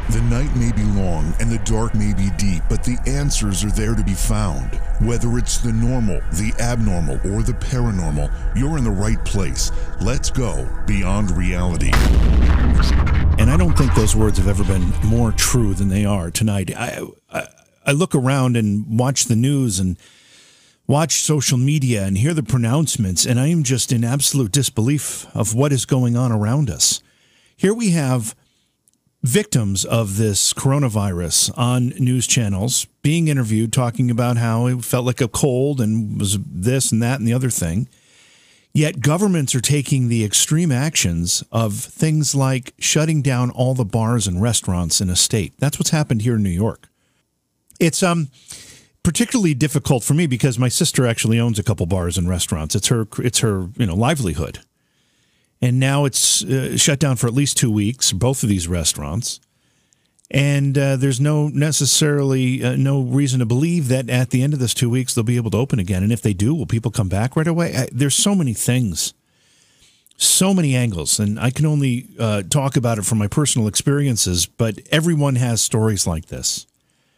The night may be long and the dark may be deep, but the answers are there to be found. Whether it's the normal, the abnormal, or the paranormal, you're in the right place. Let's go beyond reality. And I don't think those words have ever been more true than they are tonight. I look around and watch the news and watch social media and hear the pronouncements, and I am just in absolute disbelief of what is going on around us. Here we have victims of this coronavirus on news channels being interviewed, talking about how it felt like a cold and was this and that and the other thing. Yet governments are taking the extreme actions of things like shutting down all the bars and restaurants in a state. That's what's happened here in New York. It's particularly difficult for me because my sister actually owns a couple bars and restaurants. It's her livelihood. And now it's shut down for at least 2 weeks, both of these restaurants. And there's no reason to believe that at the end of this 2 weeks, they'll be able to open again. And if they do, will people come back right away? There's so many things, so many angles. And I can only talk about it from my personal experiences, but everyone has stories like this.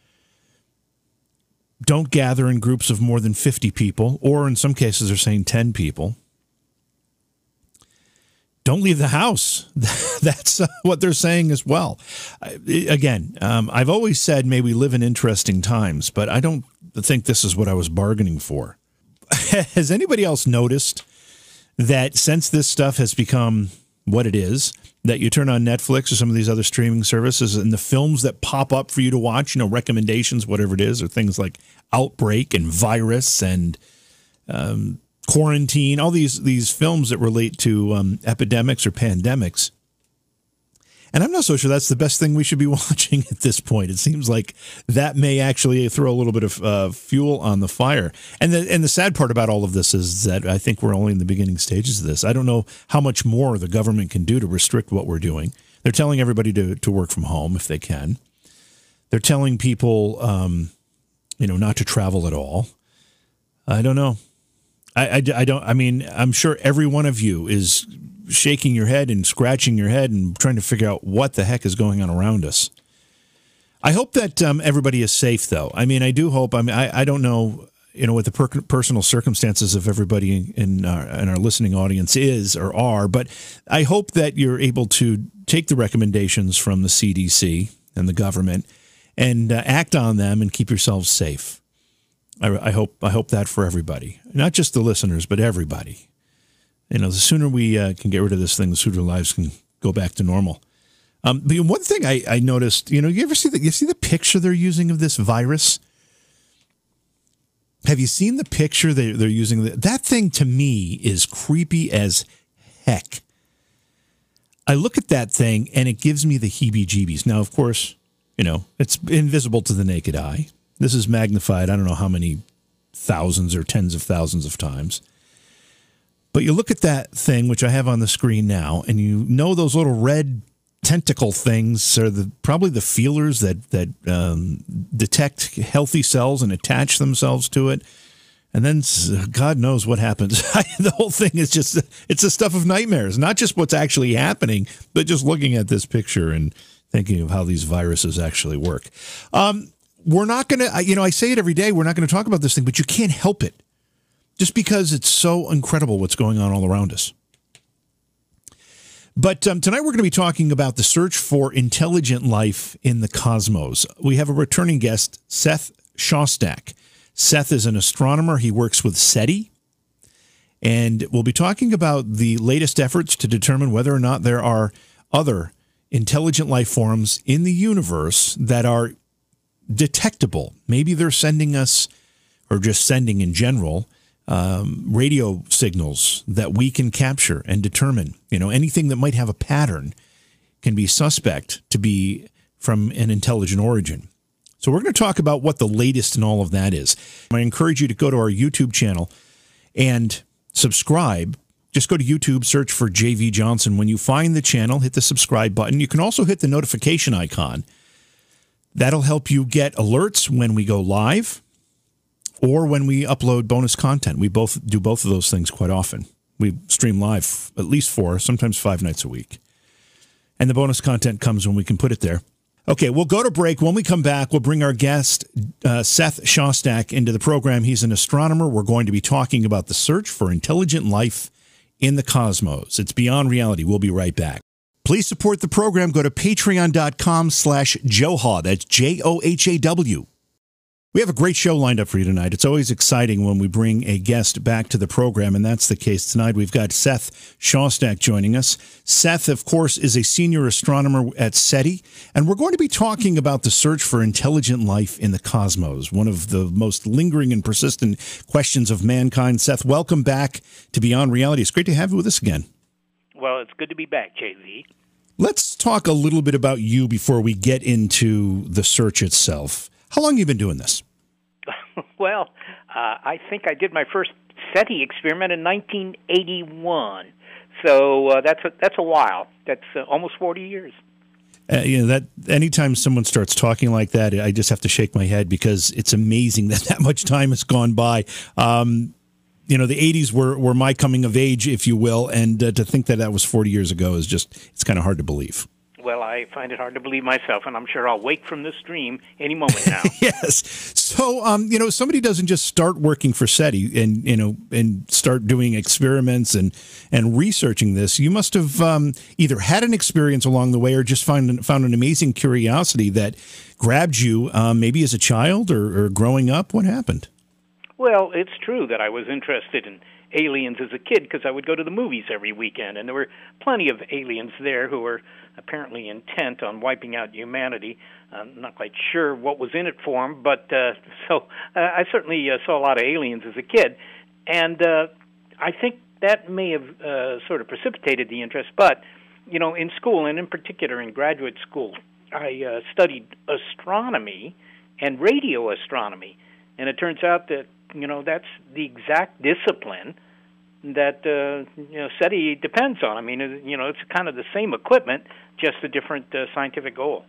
Don't gather in groups of more than 50 people, or in some cases they're saying 10 people. Don't leave the house. That's what they're saying as well. Again, I've always said, may we live in interesting times, but I don't think this is what I was bargaining for. Has anybody else noticed that since this stuff has become what it is, that you turn on Netflix or some of these other streaming services and the films that pop up for you to watch, recommendations, whatever it is, are things like Outbreak and Virus and Quarantine, all these films that relate to epidemics or pandemics. And I'm not so sure that's the best thing we should be watching at this point. It seems like that may actually throw a little bit of fuel on the fire. And the sad part about all of this is that I think we're only in the beginning stages of this. I don't know how much more the government can do to restrict what we're doing. They're telling everybody to work from home if they can. They're telling people, not to travel at all. I don't know. I'm sure every one of you is shaking your head and scratching your head and trying to figure out what the heck is going on around us. I hope that everybody is safe, though. I do hope. I don't know, what the personal circumstances of everybody in our listening audience is or are, but I hope that you're able to take the recommendations from the CDC and the government and act on them and keep yourselves safe. I hope that for everybody, not just the listeners, but everybody. The sooner we can get rid of this thing, the sooner lives can go back to normal. But one thing I noticed, you ever see the picture they're using of this virus? Have you seen the picture they're using? That thing to me is creepy as heck. I look at that thing and it gives me the heebie-jeebies. Now, of course, it's invisible to the naked eye. This is magnified, I don't know how many thousands or tens of thousands of times. But you look at that thing, which I have on the screen now, and those little red tentacle things are probably the feelers that detect healthy cells and attach themselves to it. And then God knows what happens. The whole thing is it's the stuff of nightmares, not just what's actually happening, but just looking at this picture and thinking of how these viruses actually work. We're not going to, I say it every day, we're not going to talk about this thing, but you can't help it. Just because it's so incredible what's going on all around us. But tonight we're going to be talking about the search for intelligent life in the cosmos. We have a returning guest, Seth Shostak. Seth is an astronomer. He works with SETI. And we'll be talking about the latest efforts to determine whether or not there are other intelligent life forms in the universe that are detectable. Maybe they're sending us, or just sending in general, radio signals that we can capture and determine. Anything that might have a pattern can be suspect to be from an intelligent origin. So we're going to talk about what the latest in all of that is. I encourage you to go to our YouTube channel and subscribe. Just go to YouTube, search for J.V. Johnson. When you find the channel, hit the subscribe button. You can also hit the notification icon. That'll help you get alerts when we go live or when we upload bonus content. We do both of those things quite often. We stream live at least 4, sometimes 5 nights a week. And the bonus content comes when we can put it there. Okay, we'll go to break. When we come back, we'll bring our guest, Seth Shostak, into the program. He's an astronomer. We're going to be talking about the search for intelligent life in the cosmos. It's beyond reality. We'll be right back. Please support the program. Go to patreon.com/Johhaw. That's JOHAW. We have a great show lined up for you tonight. It's always exciting when we bring a guest back to the program, and that's the case tonight. We've got Seth Shostak joining us. Seth, of course, is a senior astronomer at SETI, and we're going to be talking about the search for intelligent life in the cosmos, one of the most lingering and persistent questions of mankind. Seth, welcome back to Beyond Reality. It's great to have you with us again. Well, it's good to be back, JV. Let's talk a little bit about you before we get into the search itself. How long have you been doing this? Well, I think I did my first SETI experiment in 1981. So that's a while. That's almost 40 years. That anytime someone starts talking like that, I just have to shake my head because it's amazing that much time has gone by. The 80s were my coming of age, if you will, and to think that was 40 years ago is it's kind of hard to believe. Well, I find it hard to believe myself, and I'm sure I'll wake from this dream any moment now. Yes. So, somebody doesn't just start working for SETI and start doing experiments and researching this. You must have either had an experience along the way or just found an amazing curiosity that grabbed you, maybe as a child or growing up. What happened? Well, it's true that I was interested in aliens as a kid because I would go to the movies every weekend, and there were plenty of aliens there who were apparently intent on wiping out humanity. I'm not quite sure what was in it for them, but so I certainly saw a lot of aliens as a kid, and I think that may have sort of precipitated the interest. But, in school, and in particular in graduate school, I studied astronomy and radio astronomy, and it turns out that that's the exact discipline that SETI depends on. I mean, it's kind of the same equipment, just a different scientific goal.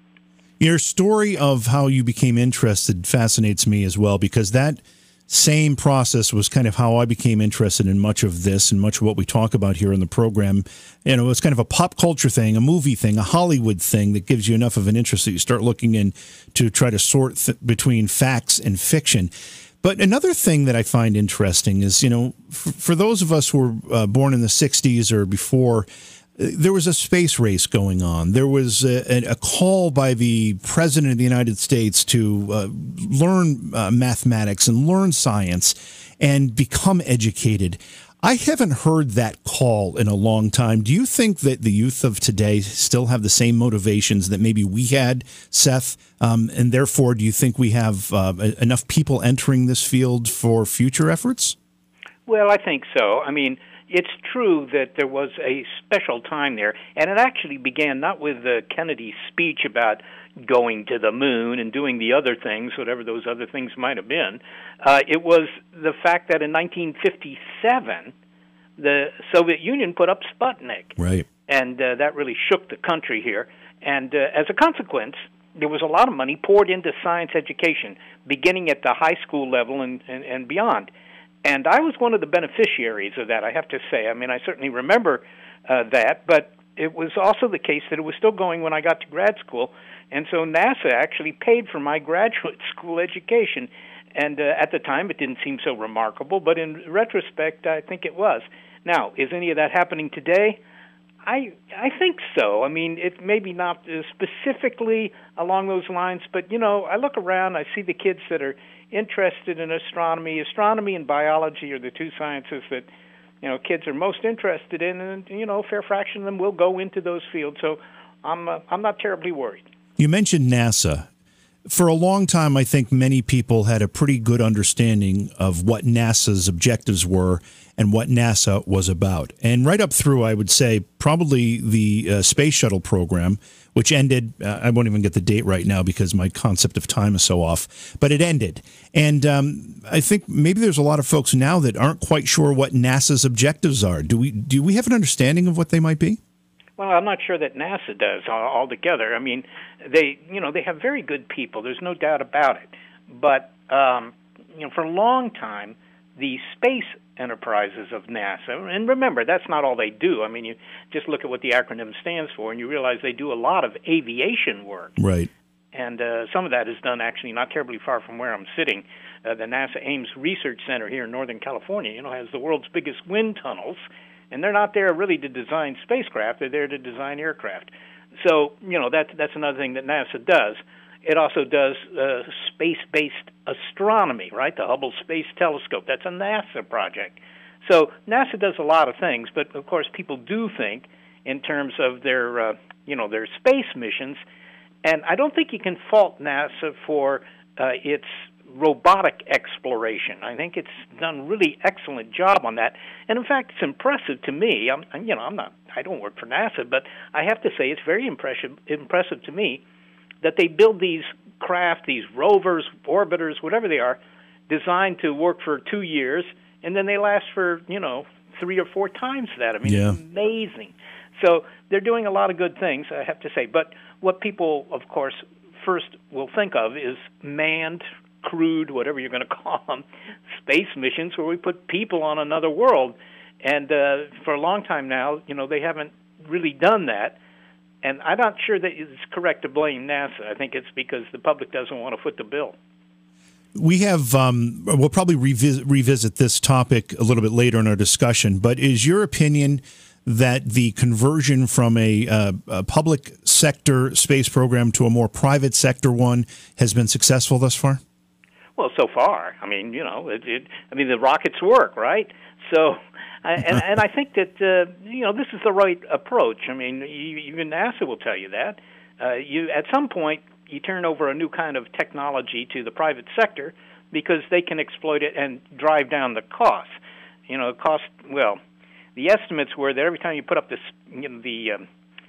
Your story of how you became interested fascinates me as well, because that same process was kind of how I became interested in much of this and much of what we talk about here in the program. It's kind of a pop culture thing, a movie thing, a Hollywood thing that gives you enough of an interest that you start looking in to try to sort between facts and fiction. But another thing that I find interesting is, for those of us who were born in the 60s or before, there was a space race going on. There was a call by the President of the United States to learn mathematics and learn science and become educated. I haven't heard that call in a long time. Do you think that the youth of today still have the same motivations that maybe we had, Seth? And therefore, do you think we have enough people entering this field for future efforts? Well, I think so. I mean, it's true that there was a special time there, and it actually began not with Kennedy's speech about going to the moon and doing the other things, whatever those other things might have been. It was the fact that in 1957, the Soviet Union put up Sputnik. Right. And that really shook the country here. And as a consequence, there was a lot of money poured into science education, beginning at the high school level and beyond. And I was one of the beneficiaries of that, I have to say. I mean, I certainly remember that, but it was also the case that it was still going when I got to grad school, and so NASA actually paid for my graduate school education. And at the time, it didn't seem so remarkable, but in retrospect, I think it was. Now, is any of that happening today? I think so. I mean, it maybe not specifically along those lines, but, I look around, I see the kids that are interested in astronomy. Astronomy and biology are the two sciences that, kids are most interested in, and, a fair fraction of them will go into those fields. So I'm not terribly worried. You mentioned NASA. For a long time, I think many people had a pretty good understanding of what NASA's objectives were and what NASA was about. And right up through, I would say, probably the Space Shuttle program, which ended, I won't even get the date right now because my concept of time is so off, but it ended. And I think maybe there's a lot of folks now that aren't quite sure what NASA's objectives are. Do we have an understanding of what they might be? Well, I'm not sure that NASA does altogether. I mean, they have very good people. There's no doubt about it. But, for a long time, the space enterprises of NASA. And remember, that's not all they do. I mean, you just look at what the acronym stands for, and you realize they do a lot of aviation work. Right. And some of that is done actually not terribly far from where I'm sitting. The NASA Ames Research Center here in Northern California, has the world's biggest wind tunnels, and they're not there really to design spacecraft. They're there to design aircraft. So, that's another thing that NASA does. It also does space-based astronomy, right? The Hubble Space Telescope. That's a NASA project. So NASA does a lot of things, but of course people do think in terms of their, their space missions. And I don't think you can fault NASA for its robotic exploration. I think it's done a really excellent job on that. And in fact, it's impressive to me. I don't work for NASA, but I have to say it's very impressive to me that they build these craft, these rovers, orbiters, whatever they are, designed to work for 2 years, and then they last for, 3 or 4 times that. I mean, It's amazing. So they're doing a lot of good things, I have to say. But what people, of course, first will think of is manned, crewed, whatever you're going to call them, space missions where we put people on another world. And for a long time now, they haven't really done that. And I'm not sure that it's correct to blame NASA. I think it's because the public doesn't want to foot the bill. We have, we'll probably revisit this topic a little bit later in our discussion, but is your opinion that the conversion from a public sector space program to a more private sector one has been successful thus far? Well, so far. I mean, the rockets work, right? So... And I think that this is the right approach. I mean, even NASA will tell you that. At some point you turn over a new kind of technology to the private sector because they can exploit it and drive down the cost. The estimates were that every time you put up this, the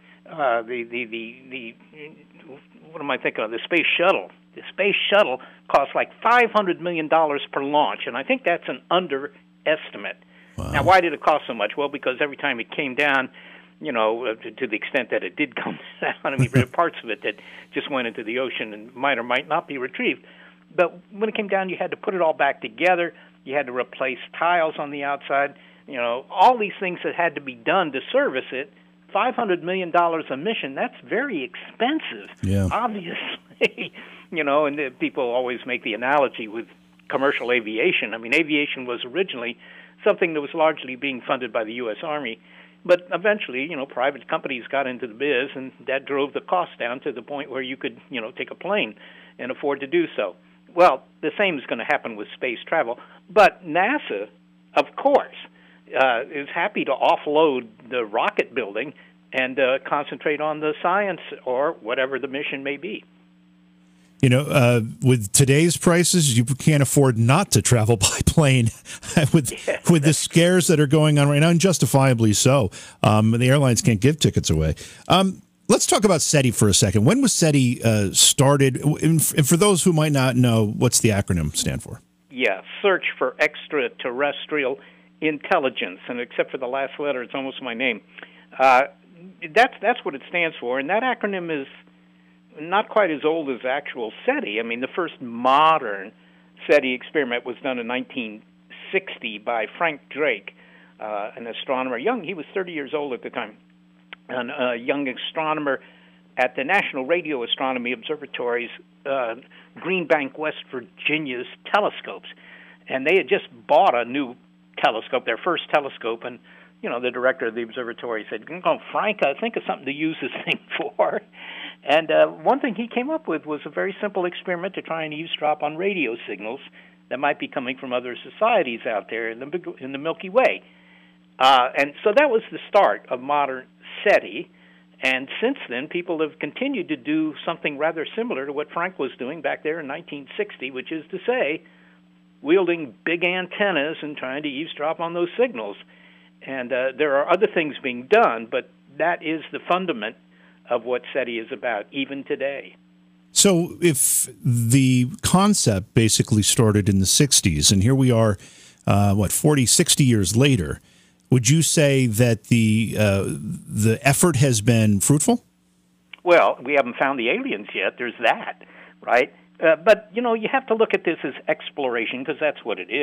what am I thinking of? The space shuttle. The space shuttle costs like $500 million per launch, and I think that's an underestimate. Wow. Now, why did it cost so much? Well, because every time it came down, to the extent that it did come down, I mean, there are parts of it that just went into the ocean and might or might not be retrieved. But when it came down, you had to put it all back together. You had to replace tiles on the outside. All these things that had to be done to service it. $500 million a mission, that's very expensive, obviously. And people always make the analogy with commercial aviation. I mean, aviation was originally something that was largely being funded by the U.S. Army. But eventually, private companies got into the biz, and that drove the cost down to the point where you could, take a plane and afford to do so. Well, the same is going to happen with space travel. But NASA, of course, is happy to offload the rocket building and concentrate on the science or whatever the mission may be. With today's prices, you can't afford not to travel by plane with the scares that are going on right now, and justifiably so. The airlines can't give tickets away. Let's talk about SETI for a second. When was SETI started? And for those who might not know, what's the acronym stand for? Yeah, Search for Extraterrestrial Intelligence. And except for the last letter, it's almost my name. That's what it stands for. And that acronym is not quite as old as actual SETI. I mean, the first modern SETI experiment was done in 1960 by Frank Drake, an astronomer. He was 30 years old at the time, and a young astronomer at the National Radio Astronomy Observatory's Green Bank, West Virginia's telescopes. And they had just bought a new telescope, their first telescope, and the director of the observatory said, Frank, think of something to use this thing for. And one thing he came up with was a very simple experiment to try and eavesdrop on radio signals that might be coming from other societies out there in the Milky Way. And so that was the start of modern SETI. And since then, people have continued to do something rather similar to what Frank was doing back there in 1960, which is to say, wielding big antennas and trying to eavesdrop on those signals. And there are other things being done, but that is the fundament of what SETI is about, even today. So if the concept basically started in the 60s, and here we are, 40, 60 years later, would you say that the effort has been fruitful? Well, we haven't found the aliens yet. There's that, right? But, you have to look at this as exploration, because that's what it is.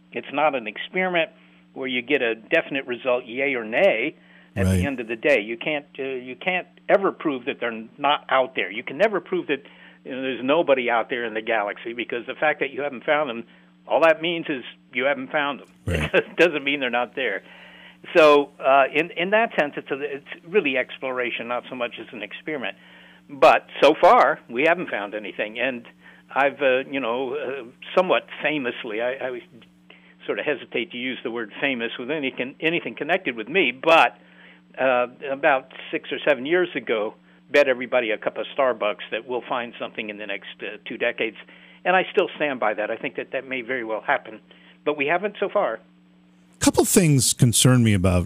It's not an experiment where you get a definite result, yay or nay, at Right. the end of the day. You can't ever prove that they're not out there. You can never prove that there's nobody out there in the galaxy, because the fact that you haven't found them, all that means is you haven't found them. Right. It doesn't mean they're not there. So in that sense, it's really exploration, not so much as an experiment. But so far, we haven't found anything. And I've, somewhat famously, I sort of hesitate to use the word famous with anything connected with me, but about 6 or 7 years ago, bet everybody a cup of Starbucks that we'll find something in the next 2 decades. And I still stand by that. I think that may very well happen. But we haven't so far. A couple things concern me about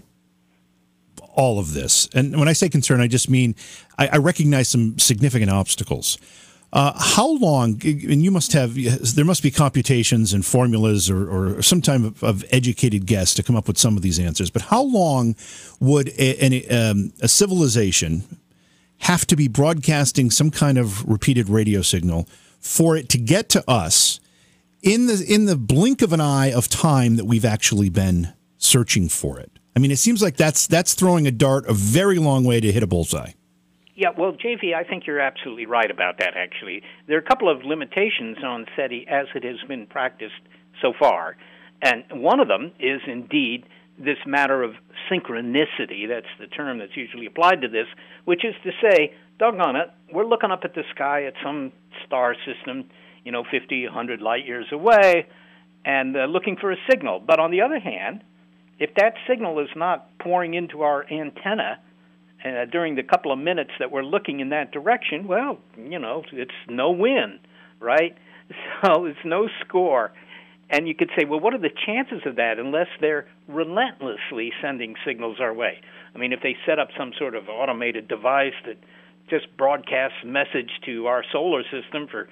all of this. And when I say concern, I just mean I recognize some significant obstacles. How long, and you must have, there must be computations and formulas or some type of educated guess to come up with some of these answers, but how long would a civilization have to be broadcasting some kind of repeated radio signal for it to get to us in the blink of an eye of time that we've actually been searching for it? I mean, it seems like that's throwing a dart a very long way to hit a bullseye. Yeah, well, JV, I think you're absolutely right about that, actually. There are a couple of limitations on SETI as it has been practiced so far. And one of them is indeed this matter of synchronicity. That's the term that's usually applied to this, which is to say, doggone it, we're looking up at the sky at some star system, 50, 100 light years away, and looking for a signal. But on the other hand, if that signal is not pouring into our antenna during the couple of minutes that we're looking in that direction, well, it's no win, right? So it's no score. And you could say, well, what are the chances of that unless they're relentlessly sending signals our way? I mean, if they set up some sort of automated device that just broadcasts message to our solar system for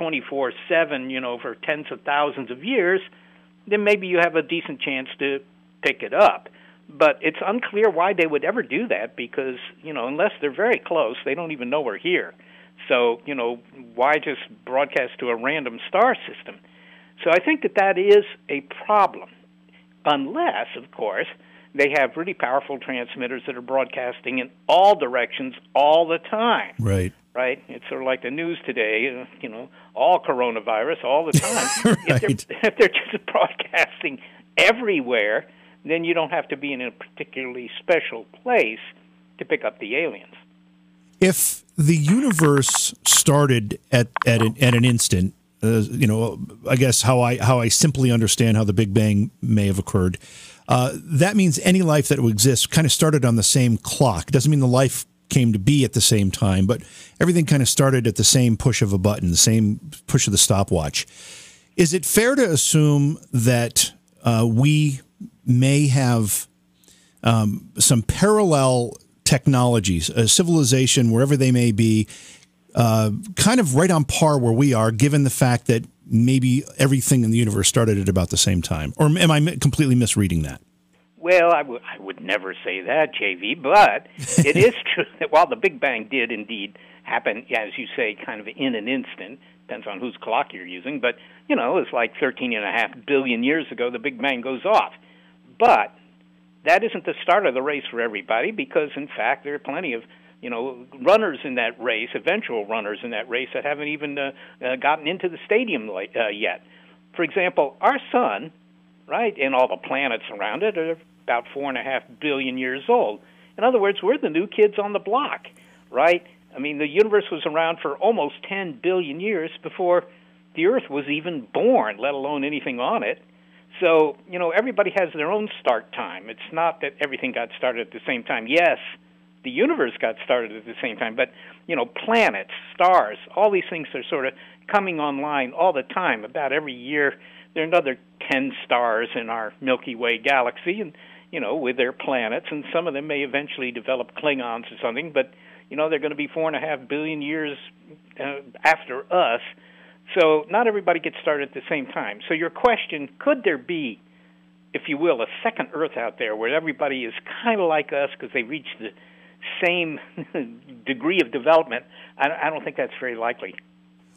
24/7, for tens of thousands of years, then maybe you have a decent chance to pick it up. But it's unclear why they would ever do that because, unless they're very close, they don't even know we're here. So, why just broadcast to a random star system? So I think that is a problem, unless, of course, they have really powerful transmitters that are broadcasting in all directions all the time. Right. Right? It's sort of like the news today, all coronavirus all the time. Right. If they're just broadcasting everywhere, then you don't have to be in a particularly special place to pick up the aliens. If the universe started at an instant, I guess how I simply understand how the Big Bang may have occurred, that means any life that would exist kind of started on the same clock. Doesn't mean the life came to be at the same time, but everything kind of started at the same push of a button, the same push of the stopwatch. Is it fair to assume that we may have some parallel technologies, a civilization, wherever they may be, kind of right on par where we are, given the fact that maybe everything in the universe started at about the same time? Or am I completely misreading that? Well, I would never say that, JV, but it is true that while the Big Bang did indeed happen, as you say, kind of in an instant, depends on whose clock you're using, but, it's like 13.5 billion years ago the Big Bang goes off. But that isn't the start of the race for everybody because, in fact, there are plenty of, runners in that race, eventual runners in that race that haven't even gotten into the stadium yet. For example, our sun, right, and all the planets around it are about 4.5 billion years old. In other words, we're the new kids on the block, right? I mean, the universe was around for almost 10 billion years before the Earth was even born, let alone anything on it. So, everybody has their own start time. It's not that everything got started at the same time. Yes, the universe got started at the same time, but, planets, stars, all these things are sort of coming online all the time. About every year, there are another 10 stars in our Milky Way galaxy, and, with their planets, and some of them may eventually develop Klingons or something, but, they're going to be 4.5 billion years after us. So not everybody gets started at the same time. So your question, could there be, if you will, a second Earth out there where everybody is kind of like us because they reached the same degree of development? I don't think that's very likely.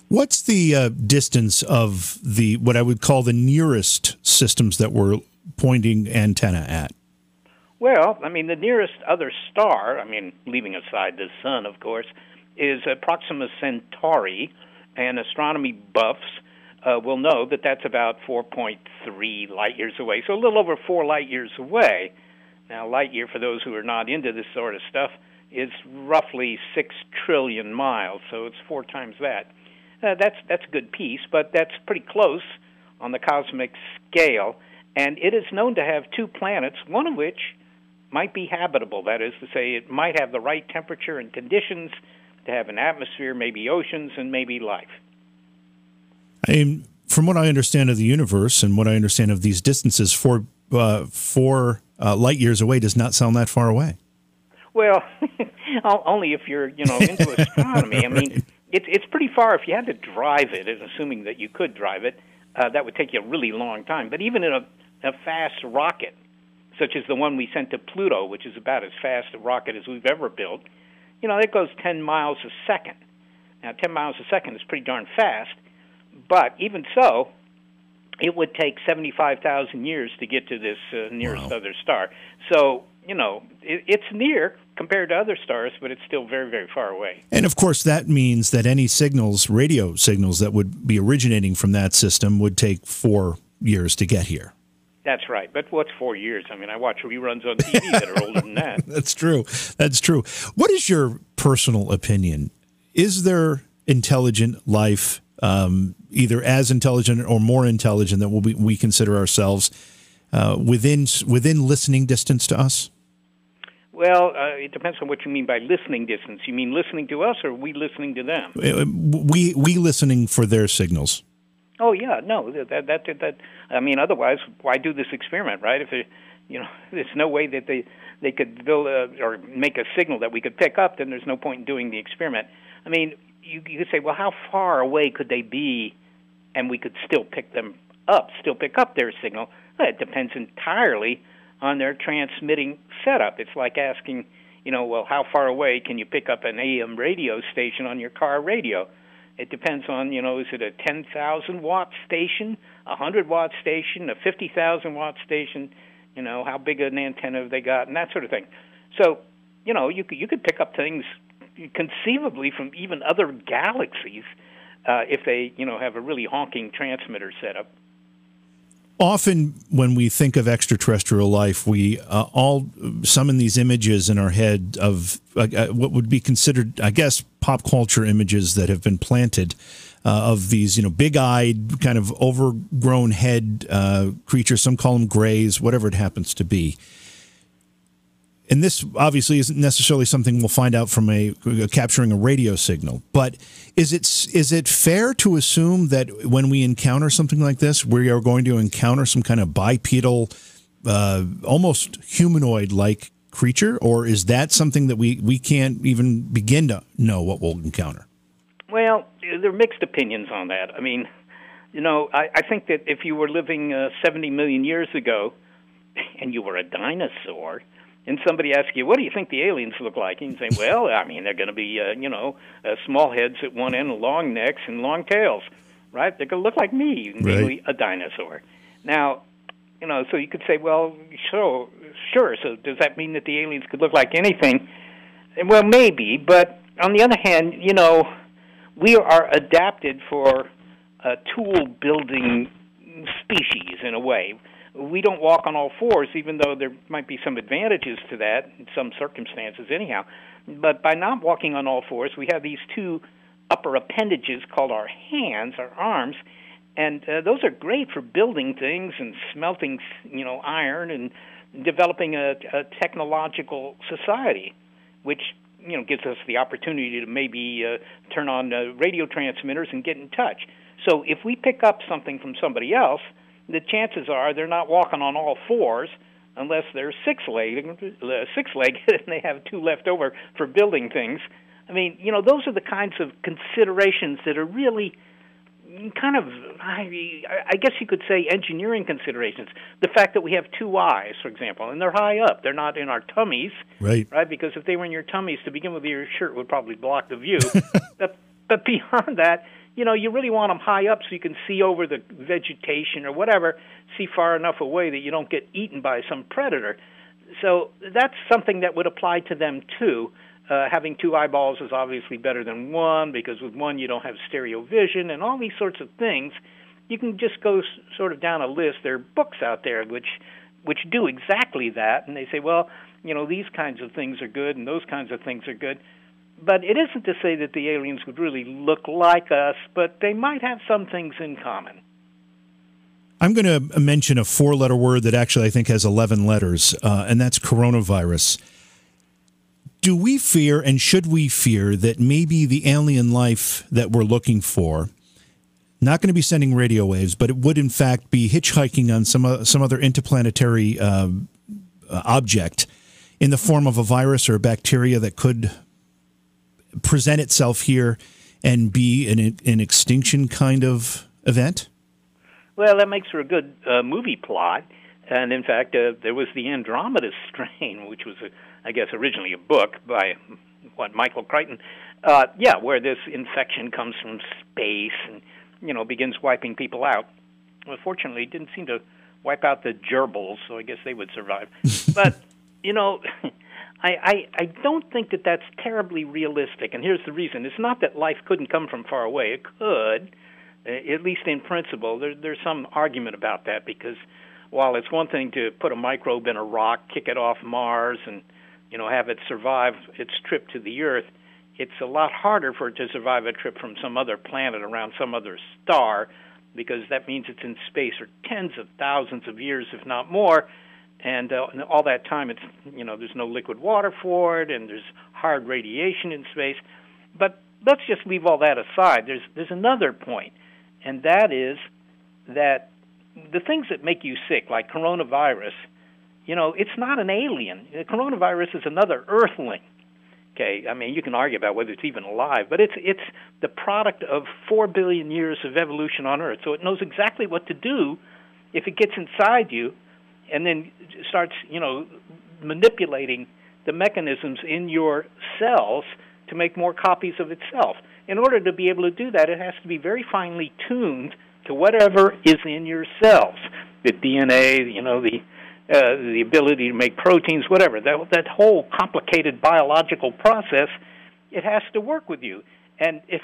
What's the distance of what I would call the nearest systems that we're pointing antenna at? Well, I mean, the nearest other star, I mean, leaving aside the sun, of course, is Proxima Centauri, and astronomy buffs will know that that's about 4.3 light years away, so a little over 4 light years away. Now, light year, for those who are not into this sort of stuff, is roughly 6 trillion miles, so it's 4 times that. That's a good piece, but that's pretty close on the cosmic scale, and it is known to have 2 planets, one of which might be habitable. That is to say, it might have the right temperature and conditions to have an atmosphere, maybe oceans, and maybe life. From what I understand of the universe and what I understand of these distances, 4 light years away does not sound that far away. Well, only if you're, into astronomy. I mean, it's pretty far. If you had to drive it, and assuming that you could drive it, that would take you a really long time. But even in a fast rocket, such as the one we sent to Pluto, which is about as fast a rocket as we've ever built, it goes 10 miles a second. Now, 10 miles a second is pretty darn fast, but even so, it would take 75,000 years to get to this nearest other star. So, it's near compared to other stars, but it's still very, very far away. And, of course, that means that any signals, radio signals that would be originating from that system would take 4 years to get here. That's right. But what's 4 years? I mean, I watch reruns on TV that are older than that. That's true. That's true. What is your personal opinion? Is there intelligent life, either as intelligent or more intelligent than we consider ourselves, within listening distance to us? Well, it depends on what you mean by listening distance. You mean listening to us, or are we listening to them? We listening for their signals. Oh yeah, no, that. I mean, otherwise, why do this experiment, right? If there's no way that they could build or make a signal that we could pick up, then there's no point in doing the experiment. I mean, you could say, well, how far away could they be, and we could still pick up their signal? Well, it depends entirely on their transmitting setup. It's like asking, well, how far away can you pick up an AM radio station on your car radio? It depends on, is it a 10,000-watt station, a 100-watt station, a 50,000-watt station, how big an antenna have they got, and that sort of thing. So, you could pick up things conceivably from even other galaxies if they, have a really honking transmitter setup. Often when we think of extraterrestrial life, we all summon these images in our head of what would be considered, I guess, pop culture images that have been planted of these, big-eyed, kind of overgrown head creatures. Some call them grays, whatever it happens to be. And this obviously isn't necessarily something we'll find out from capturing a radio signal. But is it fair to assume that when we encounter something like this, we are going to encounter some kind of bipedal, almost humanoid-like creature? Or is that something that we can't even begin to know what we'll encounter? Well, there are mixed opinions on that. I mean, I think that if you were living 70 million years ago and you were a dinosaur, and somebody asks you, what do you think the aliens look like? And you say, well, I mean, they're going to be, small heads at one end, long necks, and long tails, right? They're going to look like me, namely a dinosaur. Now, so you could say, well, sure. So does that mean that the aliens could look like anything? Well, maybe, but on the other hand, we are adapted for a tool-building species in a way. We don't walk on all fours, even though there might be some advantages to that in some circumstances anyhow. But by not walking on all fours, we have these 2 upper appendages called our hands, our arms, and those are great for building things and smelting, iron and developing a technological society, which, gives us the opportunity to maybe turn on radio transmitters and get in touch. So if we pick up something from somebody else, the chances are they're not walking on all fours unless they're six-legged and they have 2 left over for building things. I mean, those are the kinds of considerations that are really kind of, I guess you could say, engineering considerations. The fact that we have 2 eyes, for example, and they're high up. They're not in our tummies, right? Because if they were in your tummies to begin with, your shirt would probably block the view. But beyond that, you really want them high up so you can see over the vegetation or whatever, see far enough away that you don't get eaten by some predator. So that's something that would apply to them, too. Having two eyeballs is obviously better than one, because with one you don't have stereo vision and all these sorts of things. You can just go sort of down a list. There are books out there which do exactly that, and they say, well, these kinds of things are good and those kinds of things are good. But it isn't to say that the aliens would really look like us, but they might have some things in common. I'm going to mention a 4-letter word that actually I think has 11 letters, and that's coronavirus. Do we fear, and should we fear, that maybe the alien life that we're looking for, not going to be sending radio waves, but it would in fact be hitchhiking on some other interplanetary object in the form of a virus or a bacteria that could present itself here and be an extinction kind of event? Well, that makes for a good movie plot. And in fact, there was the Andromeda Strain, which was, I guess, originally a book by, Michael Crichton. Where this infection comes from space and, begins wiping people out. Well, fortunately, it didn't seem to wipe out the gerbils, so I guess they would survive. But, I don't think that that's terribly realistic, and here's the reason. It's not that life couldn't come from far away. It could, at least in principle. There's some argument about that, because while it's one thing to put a microbe in a rock, kick it off Mars, and have it survive its trip to the Earth, it's a lot harder for it to survive a trip from some other planet around some other star, because that means it's in space for tens of thousands of years, if not more. And all that time, it's there's no liquid water for it, and there's hard radiation in space. But let's just leave all that aside. There's another point, and that is that the things that make you sick, like coronavirus, it's not an alien. The coronavirus is another Earthling. Okay, I mean, you can argue about whether it's even alive, but it's the product of 4 billion years of evolution on Earth. So it knows exactly what to do if it gets inside you, and then starts, manipulating the mechanisms in your cells to make more copies of itself. In order to be able to do that, it has to be very finely tuned to whatever is in your cells, the DNA, the ability to make proteins, whatever. That whole complicated biological process, it has to work with you. And if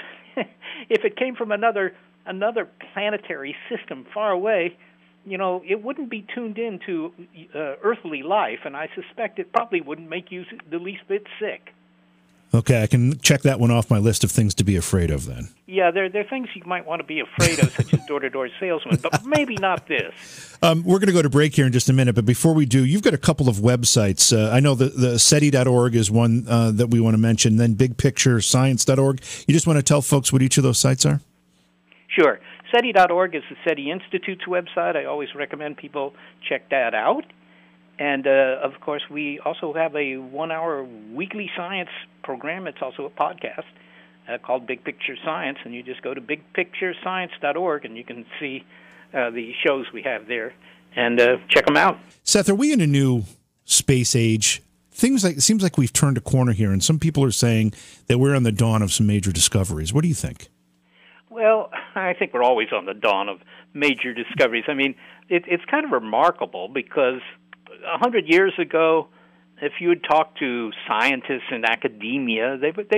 it came from another planetary system far away, it wouldn't be tuned into earthly life, and I suspect it probably wouldn't make you the least bit sick. Okay, I can check that one off my list of things to be afraid of then. Yeah, there are things you might want to be afraid of, such as door-to-door salesmen, but maybe not this. We're going to go to break here in just a minute, but before we do, you've got a couple of websites. I know the SETI.org is one that we want to mention, then bigpicturescience.org. You just want to tell folks what each of those sites are? Sure. SETI.org is the SETI Institute's website. I always recommend people check that out. And, of course, we also have a 1-hour weekly science program. It's also a podcast called Big Picture Science, and you just go to bigpicturescience.org, and you can see the shows we have there and check them out. Seth, are we in a new space age? It seems like we've turned a corner here, and some people are saying that we're on the dawn of some major discoveries. What do you think? Well, I think we're always on the dawn of major discoveries. I mean, it's kind of remarkable because 100 years ago, if you had talked to scientists in academia,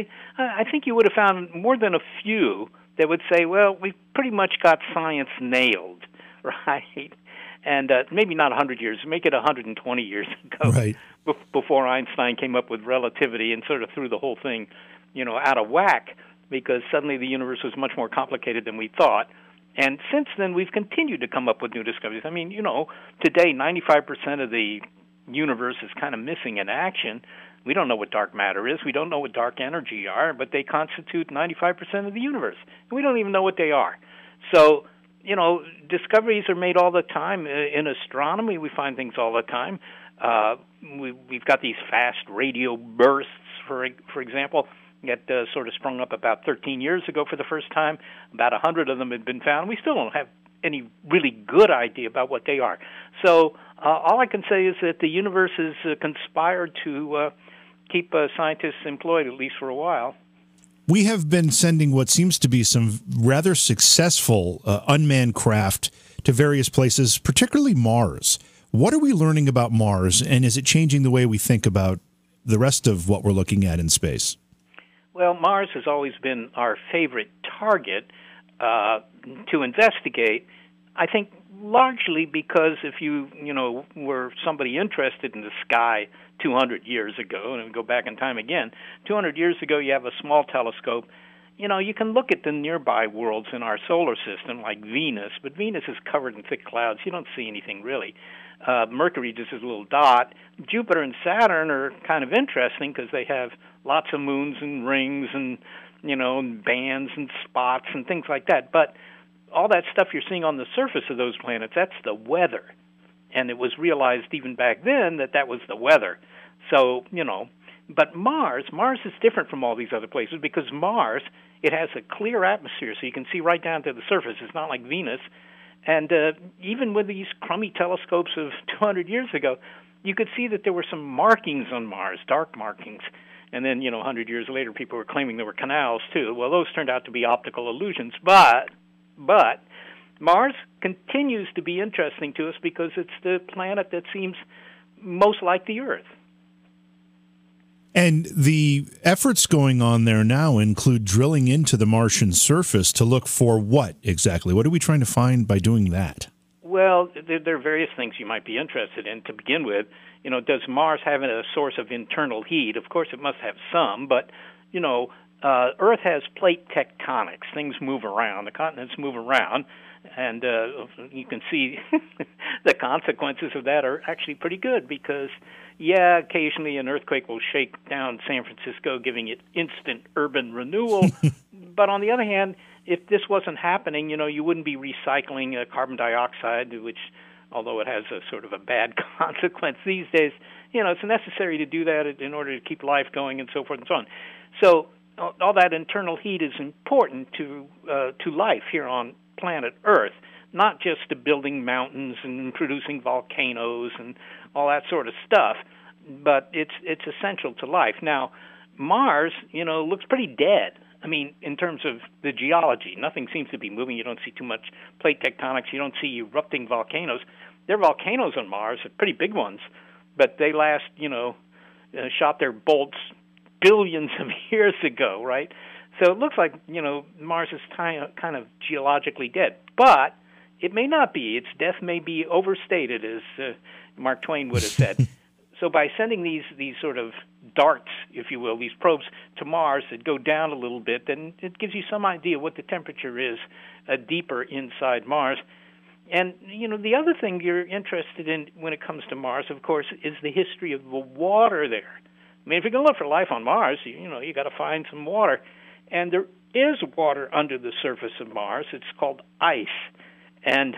I think you would have found more than a few that would say, well, we've pretty much got science nailed, right? And maybe not 100 years, make it 120 years ago, right, before Einstein came up with relativity and sort of threw the whole thing, out of whack, because suddenly the universe was much more complicated than we thought. And since then, we've continued to come up with new discoveries. I mean, today 95% of the universe is kind of missing in action. We don't know what dark matter is. We don't know what dark energy are, but they constitute 95% of the universe. And we don't even know what they are. So, discoveries are made all the time. In astronomy, we find things all the time. We've got these fast radio bursts, for example, that sort of sprung up about 13 years ago for the first time. About 100 of them had been found. We still don't have any really good idea about what they are. So all I can say is that the universe has conspired to keep scientists employed, at least for a while. We have been sending what seems to be some rather successful unmanned craft to various places, particularly Mars. What are we learning about Mars, and is it changing the way we think about the rest of what we're looking at in space? Well, Mars has always been our favorite target to investigate, I think largely because if you were somebody interested in the sky 200 years ago, and go back in time again, 200 years ago you have a small telescope. You can look at the nearby worlds in our solar system, like Venus, but Venus is covered in thick clouds. You don't see anything really. Mercury just is a little dot. Jupiter and Saturn are kind of interesting because they have lots of moons and rings and, and bands and spots and things like that. But all that stuff you're seeing on the surface of those planets, that's the weather. And it was realized even back then that was the weather. So, but Mars is different from all these other places because Mars, it has a clear atmosphere, so you can see right down to the surface. It's not like Venus. And even with these crummy telescopes of 200 years ago, you could see that there were some markings on Mars, dark markings. And then, 100 years later, people were claiming there were canals, too. Well, those turned out to be optical illusions. But Mars continues to be interesting to us because it's the planet that seems most like the Earth. And the efforts going on there now include drilling into the Martian surface to look for what exactly? What are we trying to find by doing that? Well, there are various things you might be interested in. To begin with, does Mars have a source of internal heat? Of course, it must have some, but, Earth has plate tectonics. Things move around. The continents move around. And you can see the consequences of that are actually pretty good because, occasionally an earthquake will shake down San Francisco, giving it instant urban renewal. But on the other hand, if this wasn't happening, you wouldn't be recycling carbon dioxide, which, although it has a sort of a bad consequence these days, it's necessary to do that in order to keep life going and so forth and so on. So all that internal heat is important to life here on planet Earth, not just to building mountains and producing volcanoes and all that sort of stuff, but it's essential to life. Now, Mars, looks pretty dead. I mean, in terms of the geology, nothing seems to be moving. You don't see too much plate tectonics. You don't see erupting volcanoes. There are volcanoes on Mars, pretty big ones, but they last, shot their bolts billions of years ago, right? So it looks like, Mars is kind of geologically dead. But it may not be. Its death may be overstated, as Mark Twain would have said. So by sending these sort of darts, if you will, these probes to Mars that go down a little bit, then it gives you some idea what the temperature is deeper inside Mars. And, the other thing you're interested in when it comes to Mars, of course, is the history of the water there. I mean, if you're going to look for life on Mars, you got to find some water. And there is water under the surface of Mars. It's called ice. And,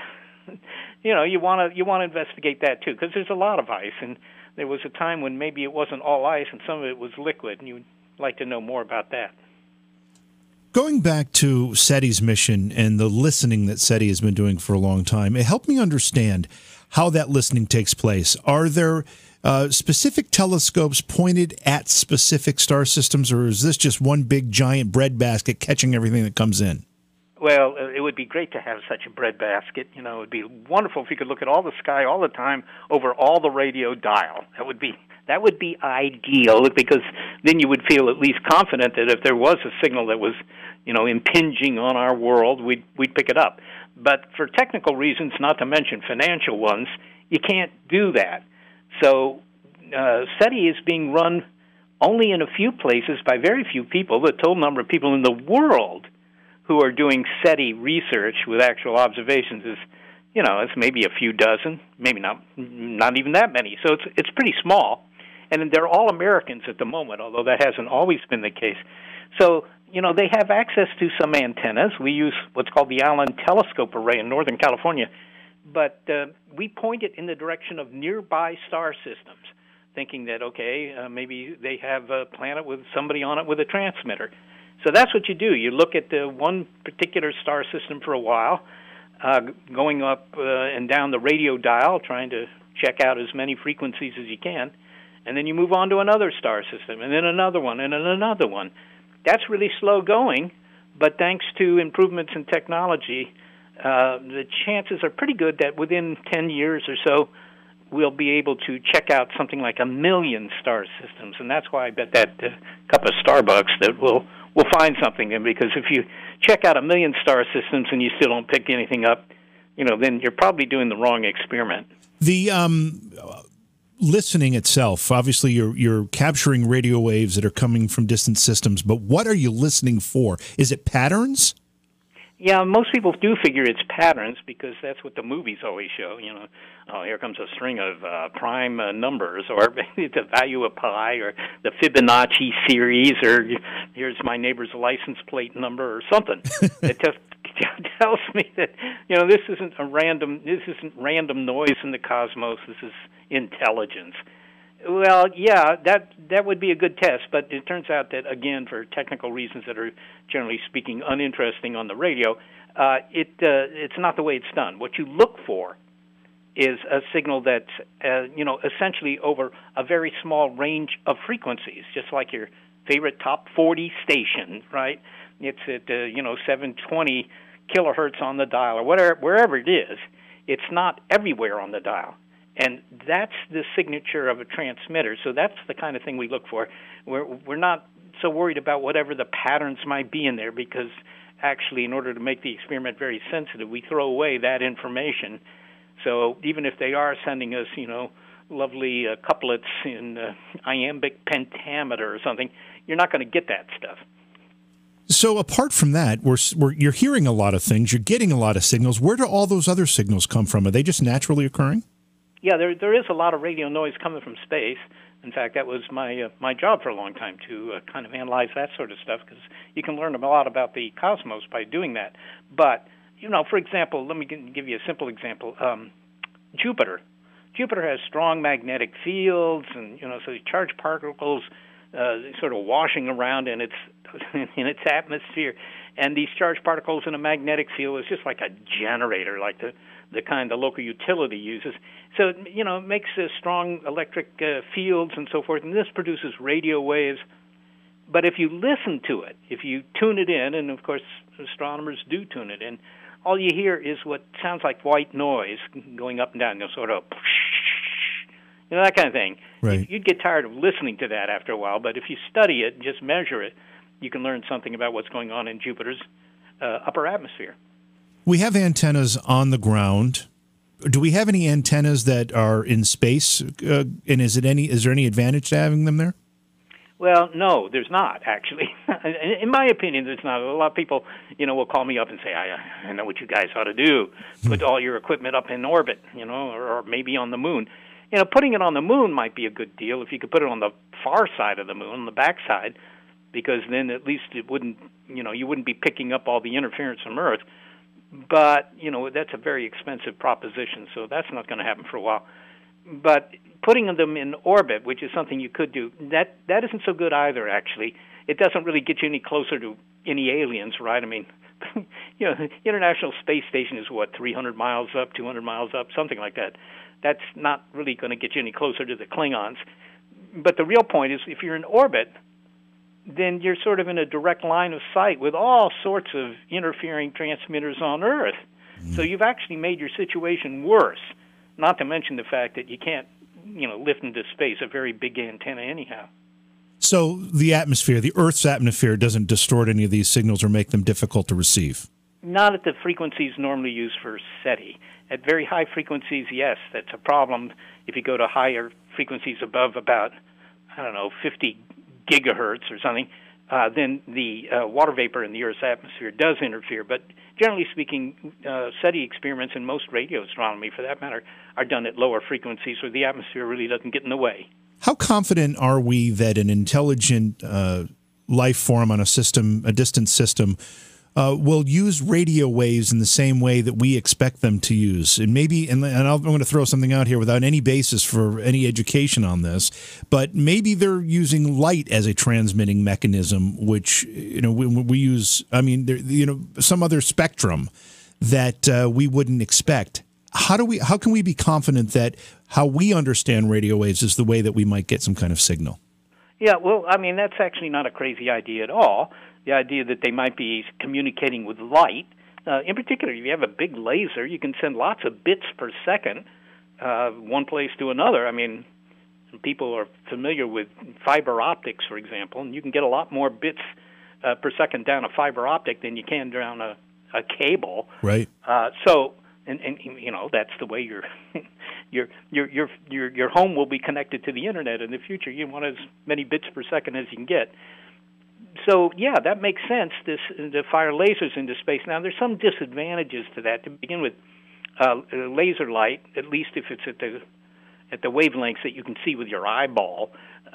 you want to investigate that, too, because there's a lot of ice. And there was a time when maybe it wasn't all ice and some of it was liquid, and you'd like to know more about that. Going back to SETI's mission and the listening that SETI has been doing for a long time, it helped me understand how that listening takes place. Are there specific telescopes pointed at specific star systems, or is this just one big giant breadbasket catching everything that comes in? Well, it would be great to have such a breadbasket. It would be wonderful if you could look at all the sky all the time over all the radio dial. That would be ideal, because then you would feel at least confident that if there was a signal that was, impinging on our world, we'd pick it up. But for technical reasons, not to mention financial ones, you can't do that. So SETI is being run only in a few places by very few people. The total number of people in the world who are doing SETI research with actual observations is, it's maybe a few dozen, maybe not even that many. So it's pretty small. And they're all Americans at the moment, although that hasn't always been the case. So, they have access to some antennas. We use what's called the Allen Telescope Array in Northern California. But we point it in the direction of nearby star systems, thinking that, maybe they have a planet with somebody on it with a transmitter. So that's what you do. You look at the one particular star system for a while, going up and down the radio dial, trying to check out as many frequencies as you can, and then you move on to another star system, and then another one, and then another one. that's really slow going, but thanks to improvements in technology, the chances are pretty good that within 10 years or so, we'll be able to check out something like 1 million star systems, and that's why I bet that cup of Starbucks that we'll find something in, because if you check out 1 million star systems and you still don't pick anything up, then you're probably doing the wrong experiment. The listening itself, obviously you're capturing radio waves that are coming from distant systems, but what are you listening for? Is it patterns? Yeah, most people do figure it's patterns because that's what the movies always show. Oh, here comes a string of prime numbers, or the value of pi, or the Fibonacci series, or here's my neighbor's license plate number, or something. It just tells me that this isn't random noise in the cosmos. This is intelligence. Well, yeah, that would be a good test, but it turns out that, again, for technical reasons that are, generally speaking, uninteresting on the radio, it's not the way it's done. What you look for is a signal that's, essentially over a very small range of frequencies, just like your favorite top 40 station, right? It's at, 720 kilohertz on the dial, or wherever it is. It's not everywhere on the dial. And that's the signature of a transmitter. So that's the kind of thing we look for. We're not so worried about whatever the patterns might be in there, because actually, in order to make the experiment very sensitive, we throw away that information. So even if they are sending us, lovely couplets in iambic pentameter or something, you're not going to get that stuff. So apart from that, you're hearing a lot of things. You're getting a lot of signals. Where do all those other signals come from? Are they just naturally occurring? Yeah, there is a lot of radio noise coming from space. In fact, that was my job for a long time, to kind of analyze that sort of stuff, because you can learn a lot about the cosmos by doing that. But, for example, let me give you a simple example. Jupiter. Jupiter has strong magnetic fields, and, so the charged particles sort of washing around in its atmosphere. And these charged particles in a magnetic field is just like a generator, like the kind the local utility uses. So, it makes strong electric fields and so forth, and this produces radio waves. But if you listen to it, if you tune it in, and of course astronomers do tune it in, all you hear is what sounds like white noise going up and down, sort of, that kind of thing. Right. You'd get tired of listening to that after a while, but if you study it and just measure it, you can learn something about what's going on in Jupiter's upper atmosphere. We have antennas on the ground. Do we have any antennas that are in space? And is there any advantage to having them there? Well, no, there's not, actually. In my opinion, there's not. A lot of people, will call me up and say, I know what you guys ought to do. Put all your equipment up in orbit, or maybe on the moon. Putting it on the moon might be a good deal if you could put it on the far side of the moon, on the back side, because then at least it wouldn't, you wouldn't be picking up all the interference from Earth. But, that's a very expensive proposition, so that's not going to happen for a while. But putting them in orbit, which is something you could do, that isn't so good either, actually. It doesn't really get you any closer to any aliens, right? I mean, the International Space Station is, 300 miles up, 200 miles up, something like that. That's not really going to get you any closer to the Klingons. But the real point is, if you're in orbit, then you're sort of in a direct line of sight with all sorts of interfering transmitters on Earth. So you've actually made your situation worse, not to mention the fact that you can't, lift into space a very big antenna anyhow. So the atmosphere, the Earth's atmosphere, doesn't distort any of these signals or make them difficult to receive? Not at the frequencies normally used for SETI. At very high frequencies, yes, that's a problem. If you go to higher frequencies above about, 50 gigahertz or something, then the water vapor in the Earth's atmosphere does interfere. But generally speaking, SETI experiments in most radio astronomy, for that matter, are done at lower frequencies where the atmosphere really doesn't get in the way. How confident are we that an intelligent life form on a distant system, will use radio waves in the same way that we expect them to use? And maybe, and I'm going to throw something out here without any basis for any education on this, but maybe they're using light as a transmitting mechanism, which, we use, some other spectrum that we wouldn't expect. How can we be confident that how we understand radio waves is the way that we might get some kind of signal? Yeah, well, I mean, that's actually not a crazy idea at all. The idea that they might be communicating with light. In particular, if you have a big laser, you can send lots of bits per second one place to another. I mean, people are familiar with fiber optics, for example, and you can get a lot more bits per second down a fiber optic than you can down a cable. Right. So, and you know, that's the way your home will be connected to the internet in the future. You want as many bits per second as you can get. So, yeah, that makes sense, to fire lasers into space. Now, there's some disadvantages to that. To begin with, laser light, at least if it's at the wavelengths that you can see with your eyeball,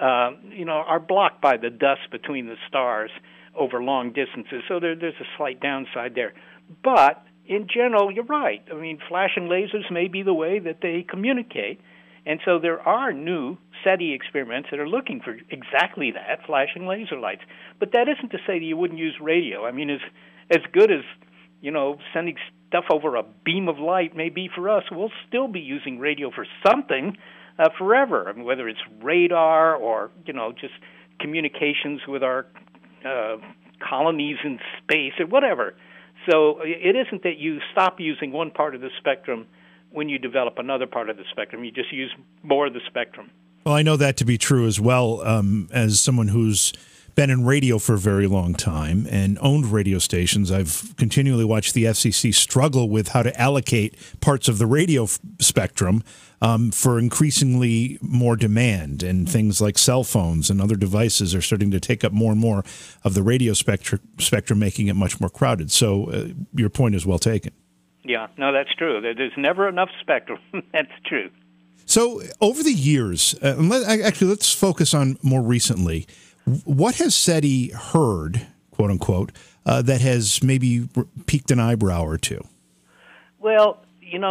are blocked by the dust between the stars over long distances. So there's a slight downside there. But in general, you're right. I mean, flashing lasers may be the way that they communicate. And so there are new SETI experiments that are looking for exactly that, flashing laser lights. But that isn't to say that you wouldn't use radio. I mean, as good as, sending stuff over a beam of light may be for us, we'll still be using radio for something forever. I mean, whether it's radar or, just communications with our colonies in space or whatever. So it isn't that you stop using one part of the spectrum when you develop another part of the spectrum. You just use more of the spectrum. Well, I know that to be true as well, as someone who's been in radio for a very long time and owned radio stations. I've continually watched the FCC struggle with how to allocate parts of the radio spectrum for increasingly more demand, and things like cell phones and other devices are starting to take up more and more of the radio spectrum, making it much more crowded. So your point is well taken. Yeah, no, that's true. There's never enough spectrum. That's true. So over the years, let's focus on more recently. What has SETI heard, quote unquote, that has maybe piqued an eyebrow or two? Well,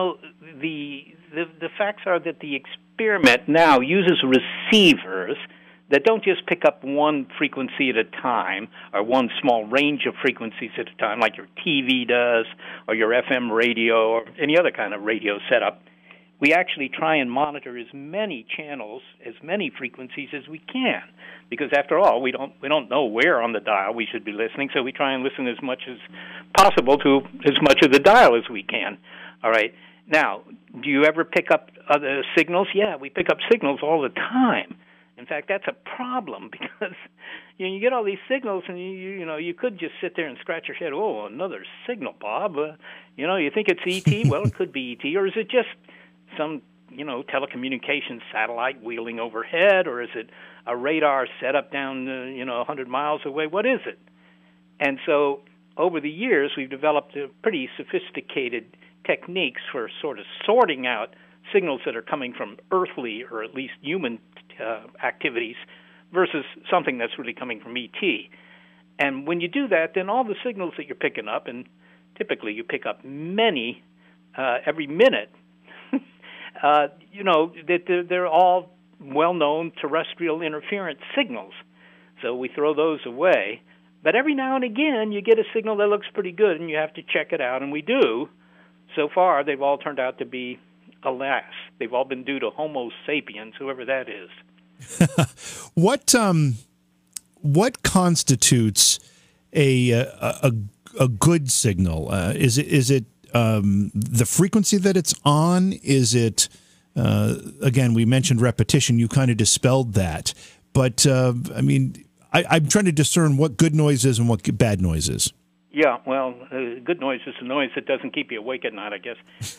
the facts are that the experiment now uses receivers that don't just pick up one frequency at a time or one small range of frequencies at a time like your TV does or your FM radio or any other kind of radio setup. We actually try and monitor as many channels, as many frequencies as we can, because after all, we don't know where on the dial we should be listening, so we try and listen as much as possible to as much of the dial as we can. All right. Now, do you ever pick up other signals? Yeah, we pick up signals all the time. In fact, that's a problem because you get all these signals, and you could just sit there and scratch your head. Oh, another signal, Bob. You think it's ET? Well, it could be ET, or is it just some telecommunications satellite wheeling overhead, or is it a radar set up down 100 miles away? What is it? And so over the years, we've developed pretty sophisticated techniques for sort of sorting out signals that are coming from earthly or at least human activities versus something that's really coming from ET. And when you do that, then all the signals that you're picking up, and typically you pick up many every minute, that they're all well-known terrestrial interference signals. So we throw those away. But every now and again, you get a signal that looks pretty good, and you have to check it out, and we do. So far, they've all turned out to be, alas, they've all been due to Homo sapiens, whoever that is. What constitutes a good signal? Is it the frequency that it's on? Is it again? We mentioned repetition. You kind of dispelled that, but I'm trying to discern what good noise is and what bad noise is. Yeah, well, good noise is a noise that doesn't keep you awake at night, I guess.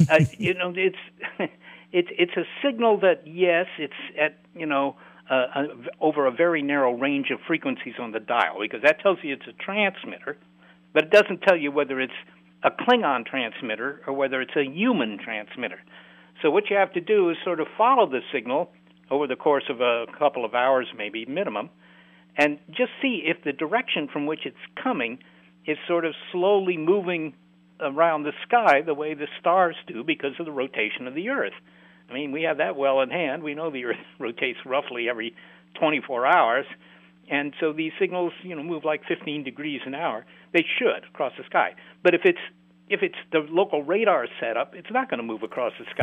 It's a signal that, yes, it's at over a very narrow range of frequencies on the dial, because that tells you it's a transmitter, but it doesn't tell you whether it's a Klingon transmitter or whether it's a human transmitter. So what you have to do is sort of follow the signal over the course of a couple of hours, maybe minimum, and just see if the direction from which it's coming is sort of slowly moving around the sky the way the stars do because of the rotation of the Earth. I mean, we have that well in hand. We know the Earth rotates roughly every 24 hours, and so these signals, move like 15 degrees an hour. They should across the sky. But if it's the local radar setup, it's not going to move across the sky. Right.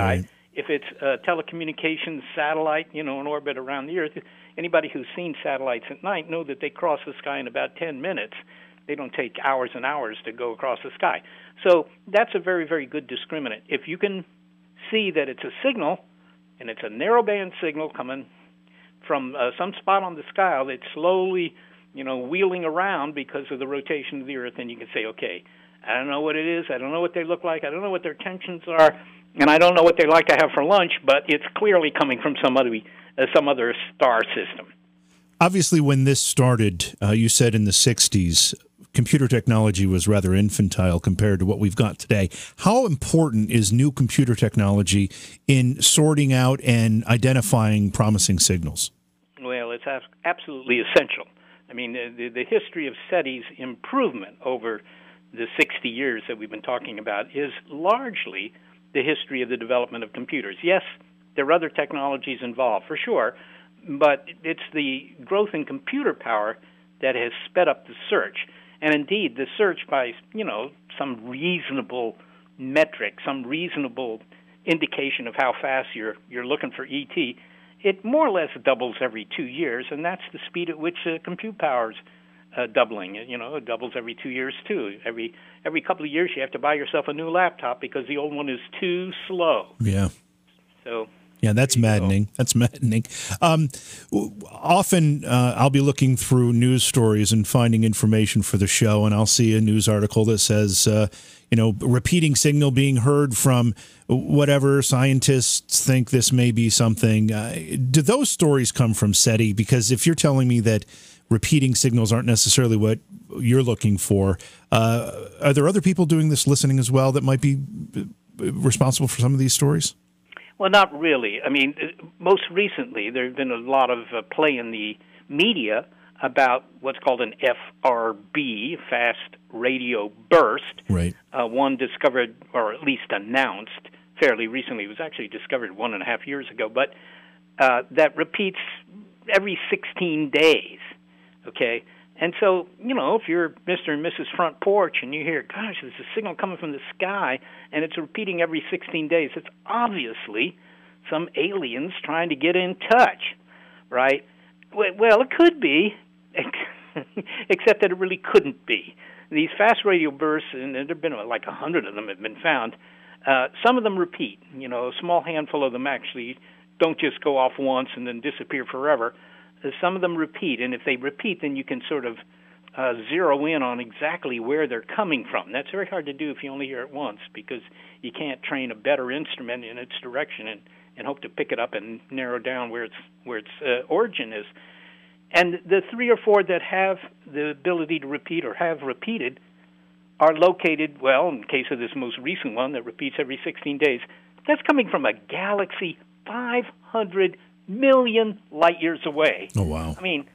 if it's a telecommunications satellite, in orbit around the Earth, anybody who's seen satellites at night know that they cross the sky in about 10 minutes. They don't take hours and hours to go across the sky. So that's a very, very good discriminant. If you can see that it's a signal, and it's a narrowband signal coming from some spot on the sky that's slowly, wheeling around because of the rotation of the Earth, and you can say, okay, I don't know what it is, I don't know what they look like, I don't know what their tensions are, and I don't know what they like to have for lunch, but it's clearly coming from some other star system. Obviously, when this started, you said in the 60s, computer technology was rather infantile compared to what we've got today. How important is new computer technology in sorting out and identifying promising signals? Well, it's absolutely essential. I mean, the history of SETI's improvement over the 60 years that we've been talking about is largely the history of the development of computers. Yes, there are other technologies involved, for sure, but it's the growth in computer power that has sped up the search. And indeed, the search by, some reasonable metric, some reasonable indication of how fast you're looking for ET, it more or less doubles every 2 years, and that's the speed at which compute power's doubling. It doubles every 2 years, too. Every couple of years, you have to buy yourself a new laptop because the old one is too slow. Yeah. So... Yeah, that's maddening. That's maddening. Often I'll be looking through news stories and finding information for the show, and I'll see a news article that says, repeating signal being heard from whatever scientists think this may be something. Do those stories come from SETI? Because if you're telling me that repeating signals aren't necessarily what you're looking for, are there other people doing this listening as well that might be responsible for some of these stories? Well, not really. I mean, most recently, there's been a lot of play in the media about what's called an FRB, fast radio burst. Right. One discovered, or at least announced, fairly recently. It was actually discovered 1.5 years ago, but that repeats every 16 days, okay? And so, if you're Mr. and Mrs. Front Porch and you hear, gosh, there's a signal coming from the sky, and it's repeating every 16 days, it's obviously some aliens trying to get in touch, right? Well, it could be, except that it really couldn't be. These fast radio bursts, and there have been like 100 of them have been found, some of them repeat. A small handful of them actually don't just go off once and then disappear forever. Some of them repeat, and if they repeat, then you can sort of zero in on exactly where they're coming from. That's very hard to do if you only hear it once, because you can't train a better instrument in its direction and hope to pick it up and narrow down where its origin is. And the 3 or 4 that have the ability to repeat or have repeated are located, well, in the case of this most recent one that repeats every 16 days, that's coming from a galaxy 500 million light years away. Oh, wow. I mean,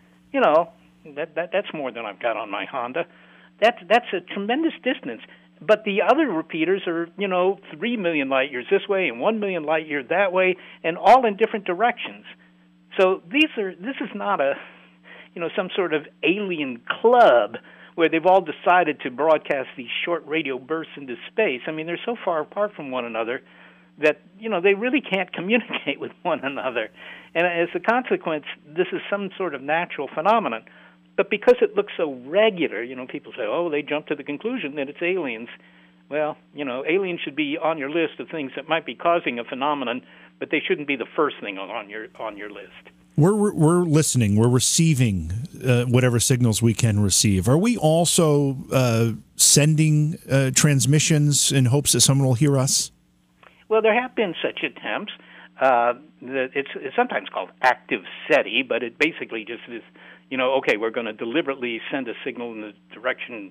that's more than I've got on my Honda. That's a tremendous distance. But the other repeaters are, 3 million light years this way and 1 million light years that way, and all in different directions. So this is not some sort of alien club where they've all decided to broadcast these short radio bursts into space. I mean, they're so far apart from one another that, they really can't communicate with one another. And as a consequence, this is some sort of natural phenomenon. But because it looks so regular, people say, oh, they jump to the conclusion that it's aliens. Well, aliens should be on your list of things that might be causing a phenomenon, but they shouldn't be the first thing on your list. We're listening. We're receiving whatever signals we can receive. Are we also sending transmissions in hopes that someone will hear us? Well, there have been such attempts. It's sometimes called active SETI, but it basically just is, okay, we're going to deliberately send a signal in the direction,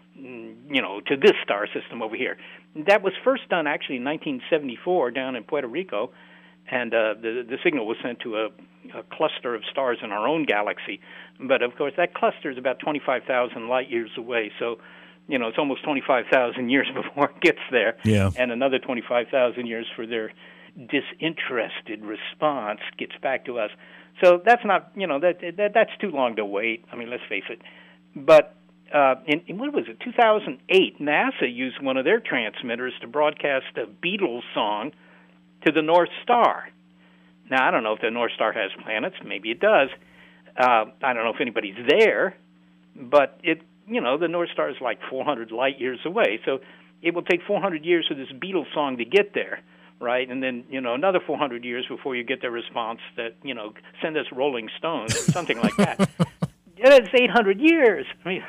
to this star system over here. That was first done actually in 1974 down in Puerto Rico, and the signal was sent to a cluster of stars in our own galaxy. But, of course, that cluster is about 25,000 light years away, so it's almost 25,000 years before it gets there, yeah. And another 25,000 years for their disinterested response gets back to us. So that's not, that's too long to wait. I mean, let's face it. But in what was it, 2008, NASA used one of their transmitters to broadcast a Beatles song to the North Star. Now, I don't know if the North Star has planets. Maybe it does. I don't know if anybody's there, but the North Star is like 400 light years away. So it will take 400 years for this Beatles song to get there, right? And then, another 400 years before you get the response that, send us Rolling Stones or something like that. It's 800 years. I mean,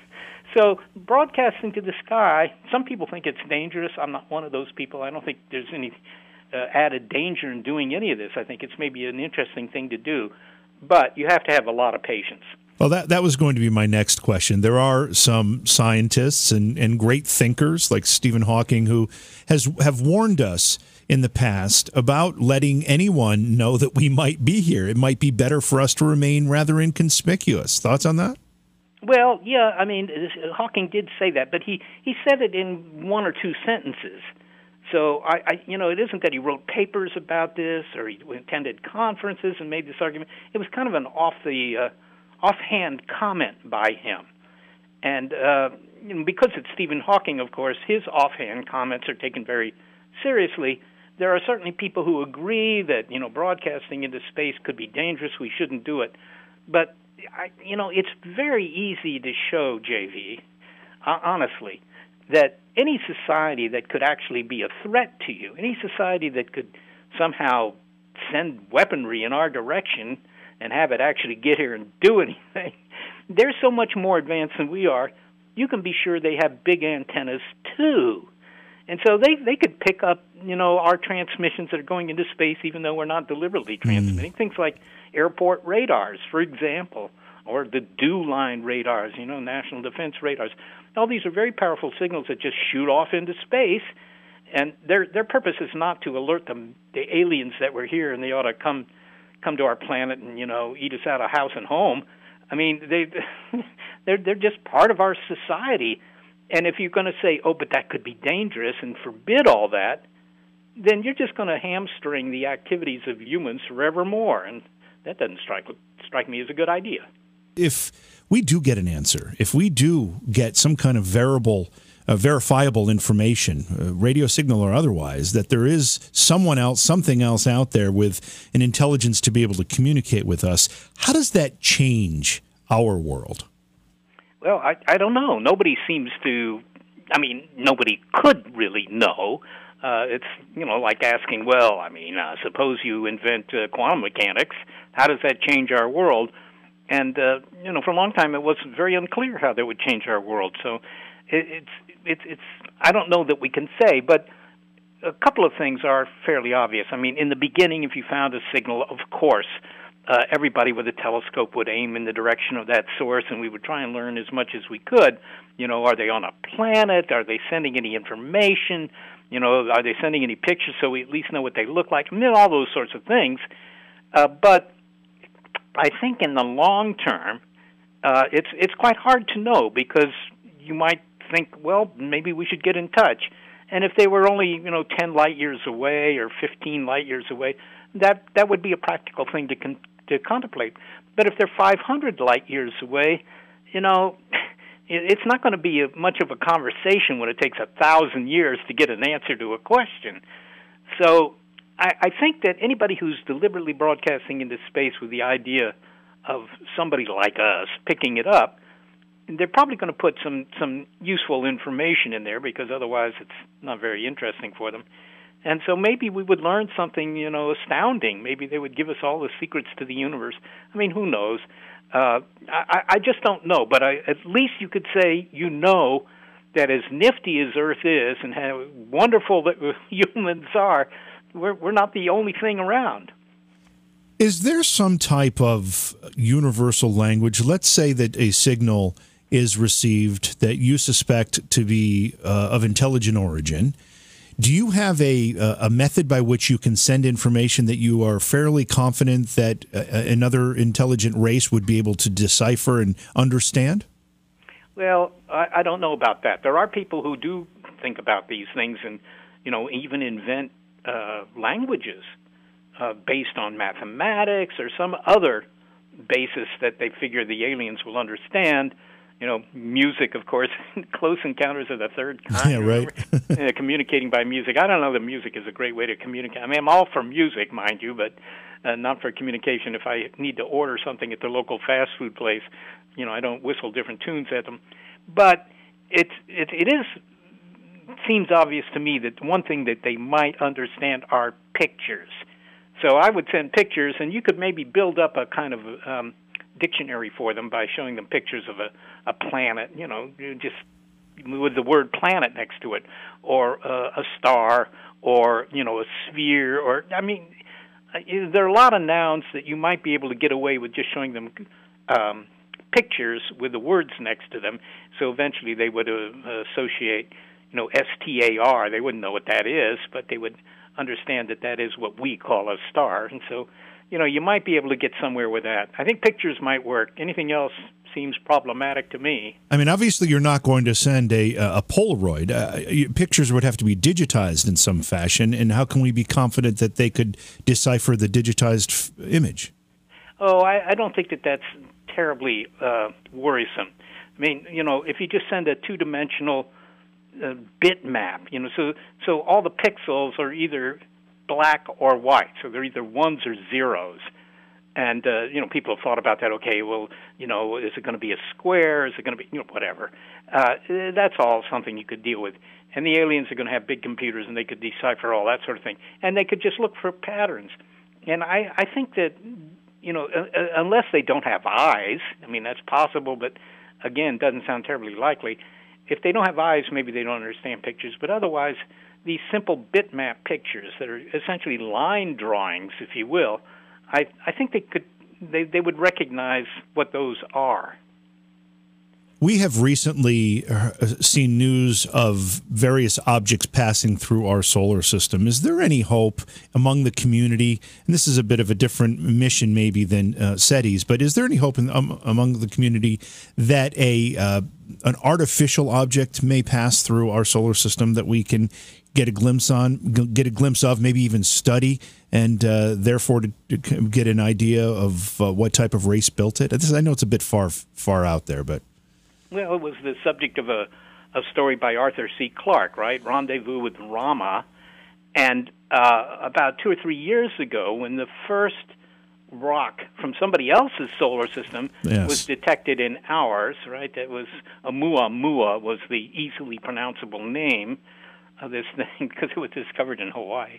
so broadcasting to the sky, some people think it's dangerous. I'm not one of those people. I don't think there's any added danger in doing any of this. I think it's maybe an interesting thing to do, but you have to have a lot of patience. Well, that was going to be my next question. There are some scientists and great thinkers like Stephen Hawking who have warned us in the past about letting anyone know that we might be here. It might be better for us to remain rather inconspicuous. Thoughts on that? Well, yeah, I mean, Hawking did say that, but he said it in one or two sentences. So, it isn't that he wrote papers about this or he attended conferences and made this argument. It was kind of an offhand comment by him. And because it's Stephen Hawking, of course, his offhand comments are taken very seriously. There are certainly people who agree that, broadcasting into space could be dangerous. We shouldn't do it. But, it's very easy to show, JV, honestly, that any society that could actually be a threat to you, any society that could somehow send weaponry in our direction and have it actually get here and do anything, they're so much more advanced than we are. You can be sure they have big antennas, too. And so they could pick up, our transmissions that are going into space, even though we're not deliberately transmitting. Things like airport radars, for example, or the DEW line radars, National Defense radars. All these are very powerful signals that just shoot off into space, and their purpose is not to alert the aliens that we're here and they ought to come to our planet and eat us out of house and home. I mean, they're just part of our society. And if you're going to say, oh, but that could be dangerous and forbid all that, then you're just going to hamstring the activities of humans forevermore, and that doesn't strike me as a good idea. If we do get an answer, if we do get some kind of verifiable information, radio signal or otherwise, that there is someone else, something else out there with an intelligence to be able to communicate with us, how does that change our world? Well, I don't know. Nobody seems to, nobody could really know. It's, like asking, suppose you invent quantum mechanics, how does that change our world? And, for a long time it was very unclear how that would change our world. So it's I don't know that we can say, but a couple of things are fairly obvious. I mean, in the beginning, if you found a signal, of course, everybody with a telescope would aim in the direction of that source, and we would try and learn as much as we could. Are they on a planet? Are they sending any information? Are they sending any pictures so we at least know what they look like? All those sorts of things. But I think in the long term, it's quite hard to know, because you might think, well, maybe we should get in touch. And if they were only, 10 light years away or 15 light years away, that would be a practical thing to contemplate. But if they're 500 light years away, it's not going to be much of a conversation when it takes 1,000 years to get an answer to a question. So I think that anybody who's deliberately broadcasting into space with the idea of somebody like us picking it up, they're probably going to put some useful information in there, because otherwise it's not very interesting for them. And so maybe we would learn something, astounding. Maybe they would give us all the secrets to the universe. Who knows? I just don't know. But at least you could say, that as nifty as Earth is and how wonderful that humans are, we're not the only thing around. Is there some type of universal language? Let's say that a signal is received that you suspect to be of intelligent origin. Do you have a method by which you can send information that you are fairly confident that another intelligent race would be able to decipher and understand? Well, I don't know about that. There are people who do think about these things and, even invent languages based on mathematics or some other basis that they figure the aliens will understand. music, of course, Close Encounters of the Third Kind. Yeah, right. Communicating by music. I don't know that music is a great way to communicate. I mean, I'm all for music, mind you, but not for communication. If I need to order something at the local fast food place, I don't whistle different tunes at them. But it seems obvious to me that one thing that they might understand are pictures. So I would send pictures, and you could maybe build up a kind of dictionary for them by showing them pictures of a planet, just with the word planet next to it, or a star, or a sphere, or there are a lot of nouns that you might be able to get away with just showing them pictures with the words next to them. So eventually they would associate, STAR. They wouldn't know what that is, but they would understand that is what we call a star. And so, you might be able to get somewhere with that. I think pictures might work. Anything else seems problematic to me. I mean, obviously you're not going to send a Polaroid. Pictures would have to be digitized in some fashion, and how can we be confident that they could decipher the digitized image? Oh, I don't think that's terribly worrisome. I mean, if you just send a two-dimensional bitmap, so all the pixels are either black or white, so they're either ones or zeros. And, people have thought about that. Okay, well, is it going to be a square? Is it going to be, whatever? That's all something you could deal with. And the aliens are going to have big computers, and they could decipher all that sort of thing. And they could just look for patterns. And I think that, unless they don't have eyes, I mean, that's possible, but, again, doesn't sound terribly likely. If they don't have eyes, maybe they don't understand pictures. But otherwise, these simple bitmap pictures that are essentially line drawings, if you will, I think they would recognize what those are. We have recently seen news of various objects passing through our solar system. Is there any hope among the community, and this is a bit of a different mission maybe than SETI's, but is there any hope among the community that an artificial object may pass through our solar system that we can get a glimpse of, maybe even study, and therefore to get an idea of what type of race built it? I know it's a bit far out there, but... Well, it was the subject of a story by Arthur C. Clarke, right? Rendezvous with Rama. And about 2 or 3 years ago, when the first rock from somebody else's solar system was detected in ours, right? That was Oumuamua was the easily pronounceable name of this thing because it was discovered in Hawaii.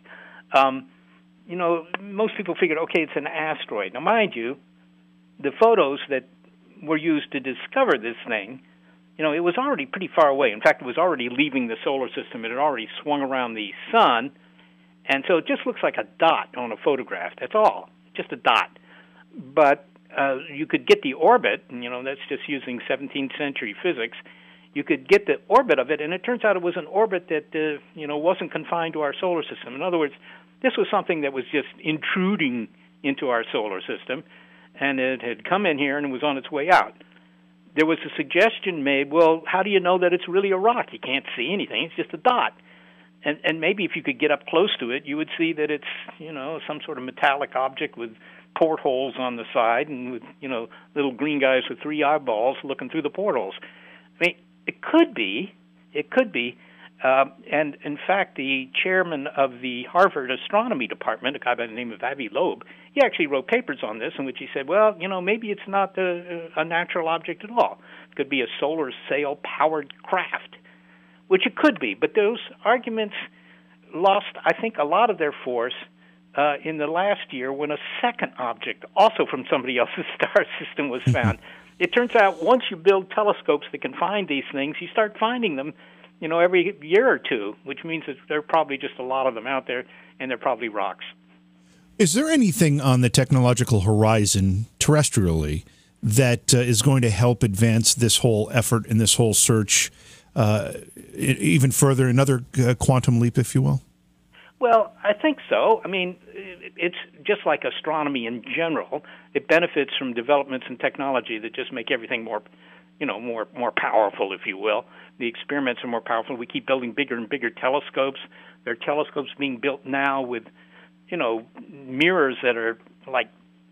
Most people figured, okay, it's an asteroid. Now, mind you, the photos that were used to discover this thing, it was already pretty far away. In fact, it was already leaving the solar system. It had already swung around the sun, and so it just looks like a dot on a photograph. That's all, just a dot. But you could get the orbit, and that's just using 17th century physics. You could get the orbit of it, and it turns out it was an orbit that wasn't confined to our solar system. In other words, this was something that was just intruding into our solar system, and it had come in here and was on its way out. There was a suggestion made, well, how do you know that it's really a rock? You can't see anything. It's just a dot. And maybe if you could get up close to it, you would see that it's, some sort of metallic object with portholes on the side and with, little green guys with 3 eyeballs looking through the portholes. I mean, it could be. And, in fact, the chairman of the Harvard Astronomy Department, a guy by the name of Avi Loeb, he actually wrote papers on this in which he said, well, maybe it's not a natural object at all. It could be a solar sail-powered craft, which it could be. But those arguments lost, I think, a lot of their force in the last year when a second object, also from somebody else's star system, was found. It turns out once you build telescopes that can find these things, you start finding them every year or two, which means that there are probably just a lot of them out there, and they're probably rocks. Is there anything on the technological horizon terrestrially that is going to help advance this whole effort and this whole search even further, another quantum leap, if you will? Well, I think so. I mean, it's just like astronomy in general. It benefits from developments in technology that just make everything more powerful, if you will. The experiments are more powerful. We keep building bigger and bigger telescopes. There are telescopes being built now with, mirrors that are like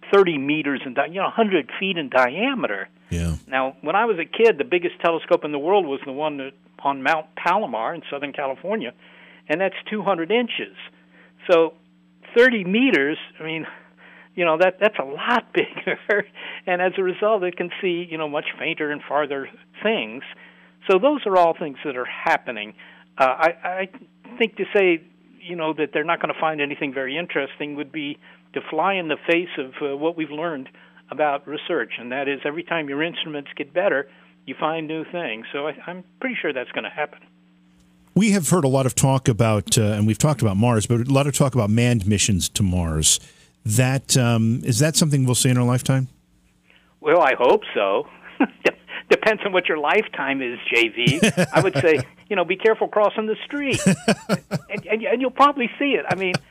30 meters in 100 feet in diameter. Yeah. Now, when I was a kid, the biggest telescope in the world was the one on Mount Palomar in Southern California, and that's 200 inches. So 30 meters, I mean, that's a lot bigger, and as a result, it can see, much fainter and farther things. So those are all things that are happening. I think to say, that they're not going to find anything very interesting would be to fly in the face of what we've learned about research, and that is every time your instruments get better, you find new things. So I'm pretty sure that's going to happen. We have heard a lot of talk about, and we've talked about Mars, but a lot of talk about manned missions to Mars. Is that something we'll see in our lifetime? Well, I hope so. Depends on what your lifetime is, JV. I would say, be careful crossing the street, and you'll probably see it. I mean,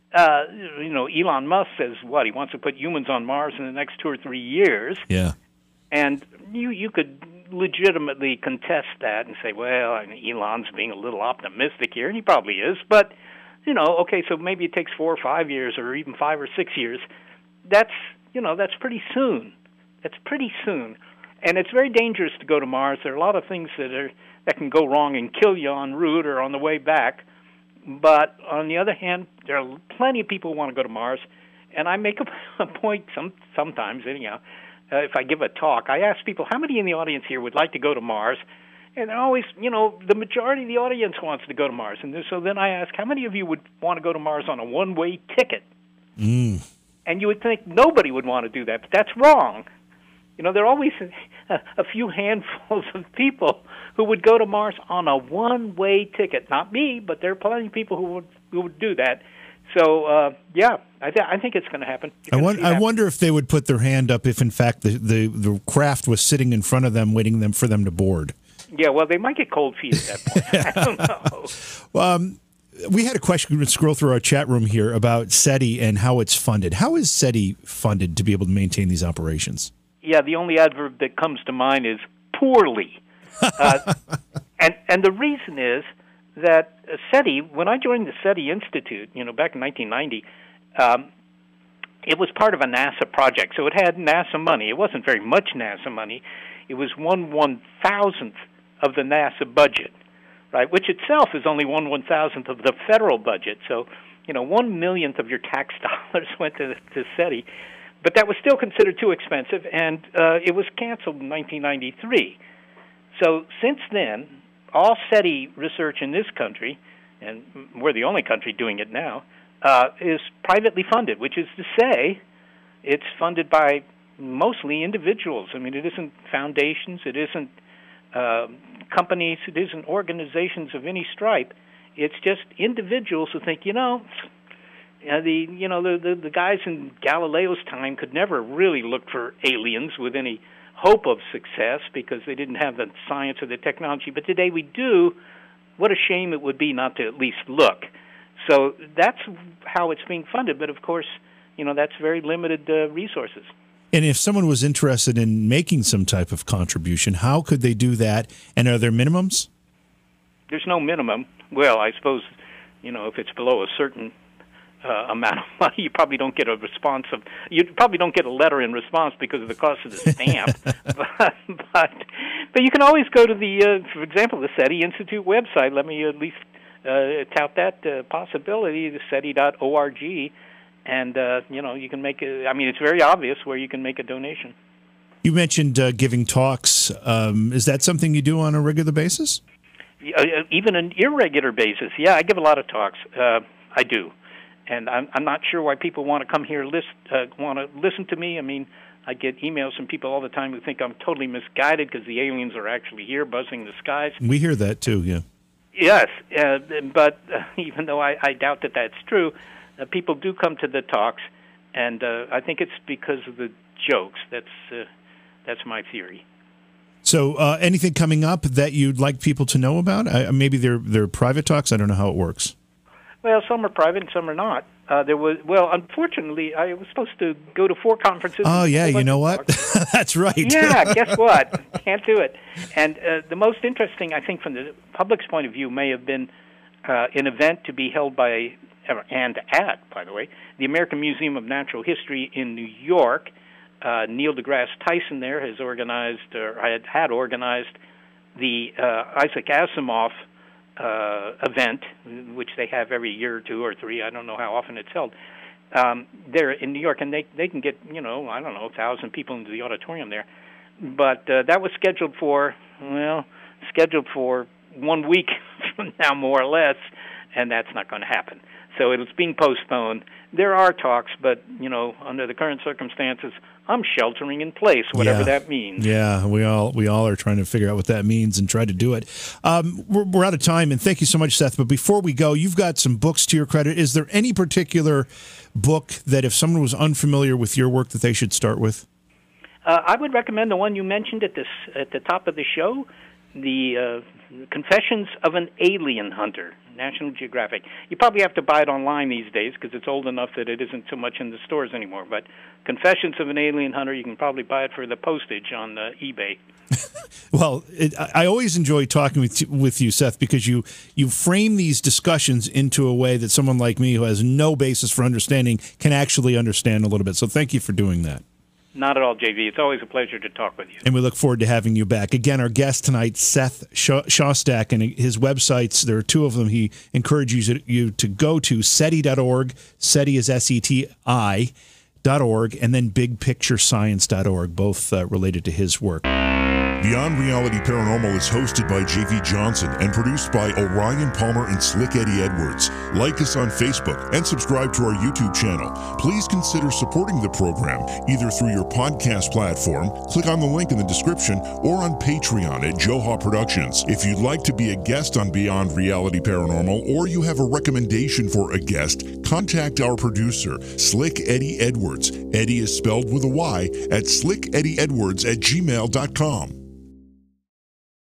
Elon Musk says he wants to put humans on Mars in the next 2 or 3 years. Yeah, and you could legitimately contest that and say, well, Elon's being a little optimistic here, and he probably is, but okay, so maybe it takes 4 or 5 years, or even 5 or 6 years. That's pretty soon. That's pretty soon. And it's very dangerous to go to Mars. There are a lot of things that can go wrong and kill you en route or on the way back. But on the other hand, there are plenty of people who want to go to Mars. And I make a point sometimes, anyhow, if I give a talk, I ask people, how many in the audience here would like to go to Mars? And they're always, the majority of the audience wants to go to Mars. And so then I ask, how many of you would want to go to Mars on a one-way ticket? Mm. And you would think nobody would want to do that, but that's wrong. There are always a few handfuls of people who would go to Mars on a one-way ticket. Not me, but there are plenty of people who would do that. So, I think it's going to happen. I wonder if they would put their hand up if, in fact, the craft was sitting in front of them, waiting for them to board. Yeah, well, they might get cold feet at that point. I don't know. We had a question. Let's scroll through our chat room here about SETI and how it's funded. How is SETI funded to be able to maintain these operations? Yeah, the only adverb that comes to mind is poorly. And the reason is that SETI, when I joined the SETI Institute, back in 1990, it was part of a NASA project, so it had NASA money. It wasn't very much NASA money. It was 1/1000th of the NASA budget, right? Which itself is only 1/1000th of the federal budget. So, 1/1,000,000th of your tax dollars went to SETI. But that was still considered too expensive, and it was canceled in 1993. So since then, all SETI research in this country, and we're the only country doing it now, is privately funded, which is to say it's funded by mostly individuals. I mean, it isn't foundations, it isn't companies, it isn't organizations of any stripe. It's just individuals who think, the guys in Galileo's time could never really look for aliens with any hope of success because they didn't have the science or the technology. But today we do. What a shame it would be not to at least look. So that's how it's being funded. But, of course, that's very limited resources. And if someone was interested in making some type of contribution, how could they do that? And are there minimums? There's no minimum. Well, I suppose, if it's below a certain amount of money, you probably don't get a response you probably don't get a letter in response because of the cost of the stamp. but you can always go to for example, the SETI Institute website. Let me at least tout that possibility, the SETI.org, and you can make it's very obvious where you can make a donation. You mentioned giving talks. Is that something you do on a regular basis? Even an irregular basis. Yeah, I give a lot of talks. I do. And I'm not sure why people want to come here want to listen to me. I mean, I get emails from people all the time who think I'm totally misguided because the aliens are actually here buzzing the skies. We hear that too, yeah. Yes, but even though I doubt that that's true, people do come to the talks, and I think it's because of the jokes. That's my theory. So anything coming up that you'd like people to know about? Maybe they're private talks? I don't know how it works. Well, some are private and some are not. Unfortunately, I was supposed to go to 4 conferences. Oh, yeah, you know what? That's right. Yeah, guess what? Can't do it. And the most interesting, I think, from the public's point of view, may have been an event to be held by and at, by the way, the American Museum of Natural History in New York. Neil deGrasse Tyson there has organized, or had organized, the Isaac Asimov event, which they have every year or 2 or 3. I don't know how often it's held. There in New York, and they can get, 1,000 people into the auditorium there. But that was scheduled for 1 week from now, more or less, and that's not going to happen. So it's being postponed. There are talks, but, under the current circumstances, I'm sheltering in place, whatever that means. Yeah, we all are trying to figure out what that means and try to do it. We're out of time, and thank you so much, Seth. But before we go, you've got some books to your credit. Is there any particular book that if someone was unfamiliar with your work that they should start with? I would recommend the one you mentioned at the top of the show, the Confessions of an Alien Hunter, National Geographic. You probably have to buy it online these days because it's old enough that it isn't so much in the stores anymore. But Confessions of an Alien Hunter, you can probably buy it for the postage on eBay. Well, I always enjoy talking with you, Seth, because you frame these discussions into a way that someone like me who has no basis for understanding can actually understand a little bit. So thank you for doing that. Not at all, JV. It's always a pleasure to talk with you. And we look forward to having you back. Again, our guest tonight, Seth Shostak, and his websites, there are 2 of them. He encourages you to go to SETI.org. SETI is SETI.org, and then BigPictureScience.org, both related to his work. Beyond Reality Paranormal is hosted by J.V. Johnson and produced by Orion Palmer and Slick Eddie Edwards. Like us on Facebook and subscribe to our YouTube channel. Please consider supporting the program either through your podcast platform, click on the link in the description, or on Patreon at Joha Productions. If you'd like to be a guest on Beyond Reality Paranormal, or you have a recommendation for a guest, contact our producer, Slick Eddie Edwards. Eddie is spelled with a Y, at slickeddieedwards@gmail.com.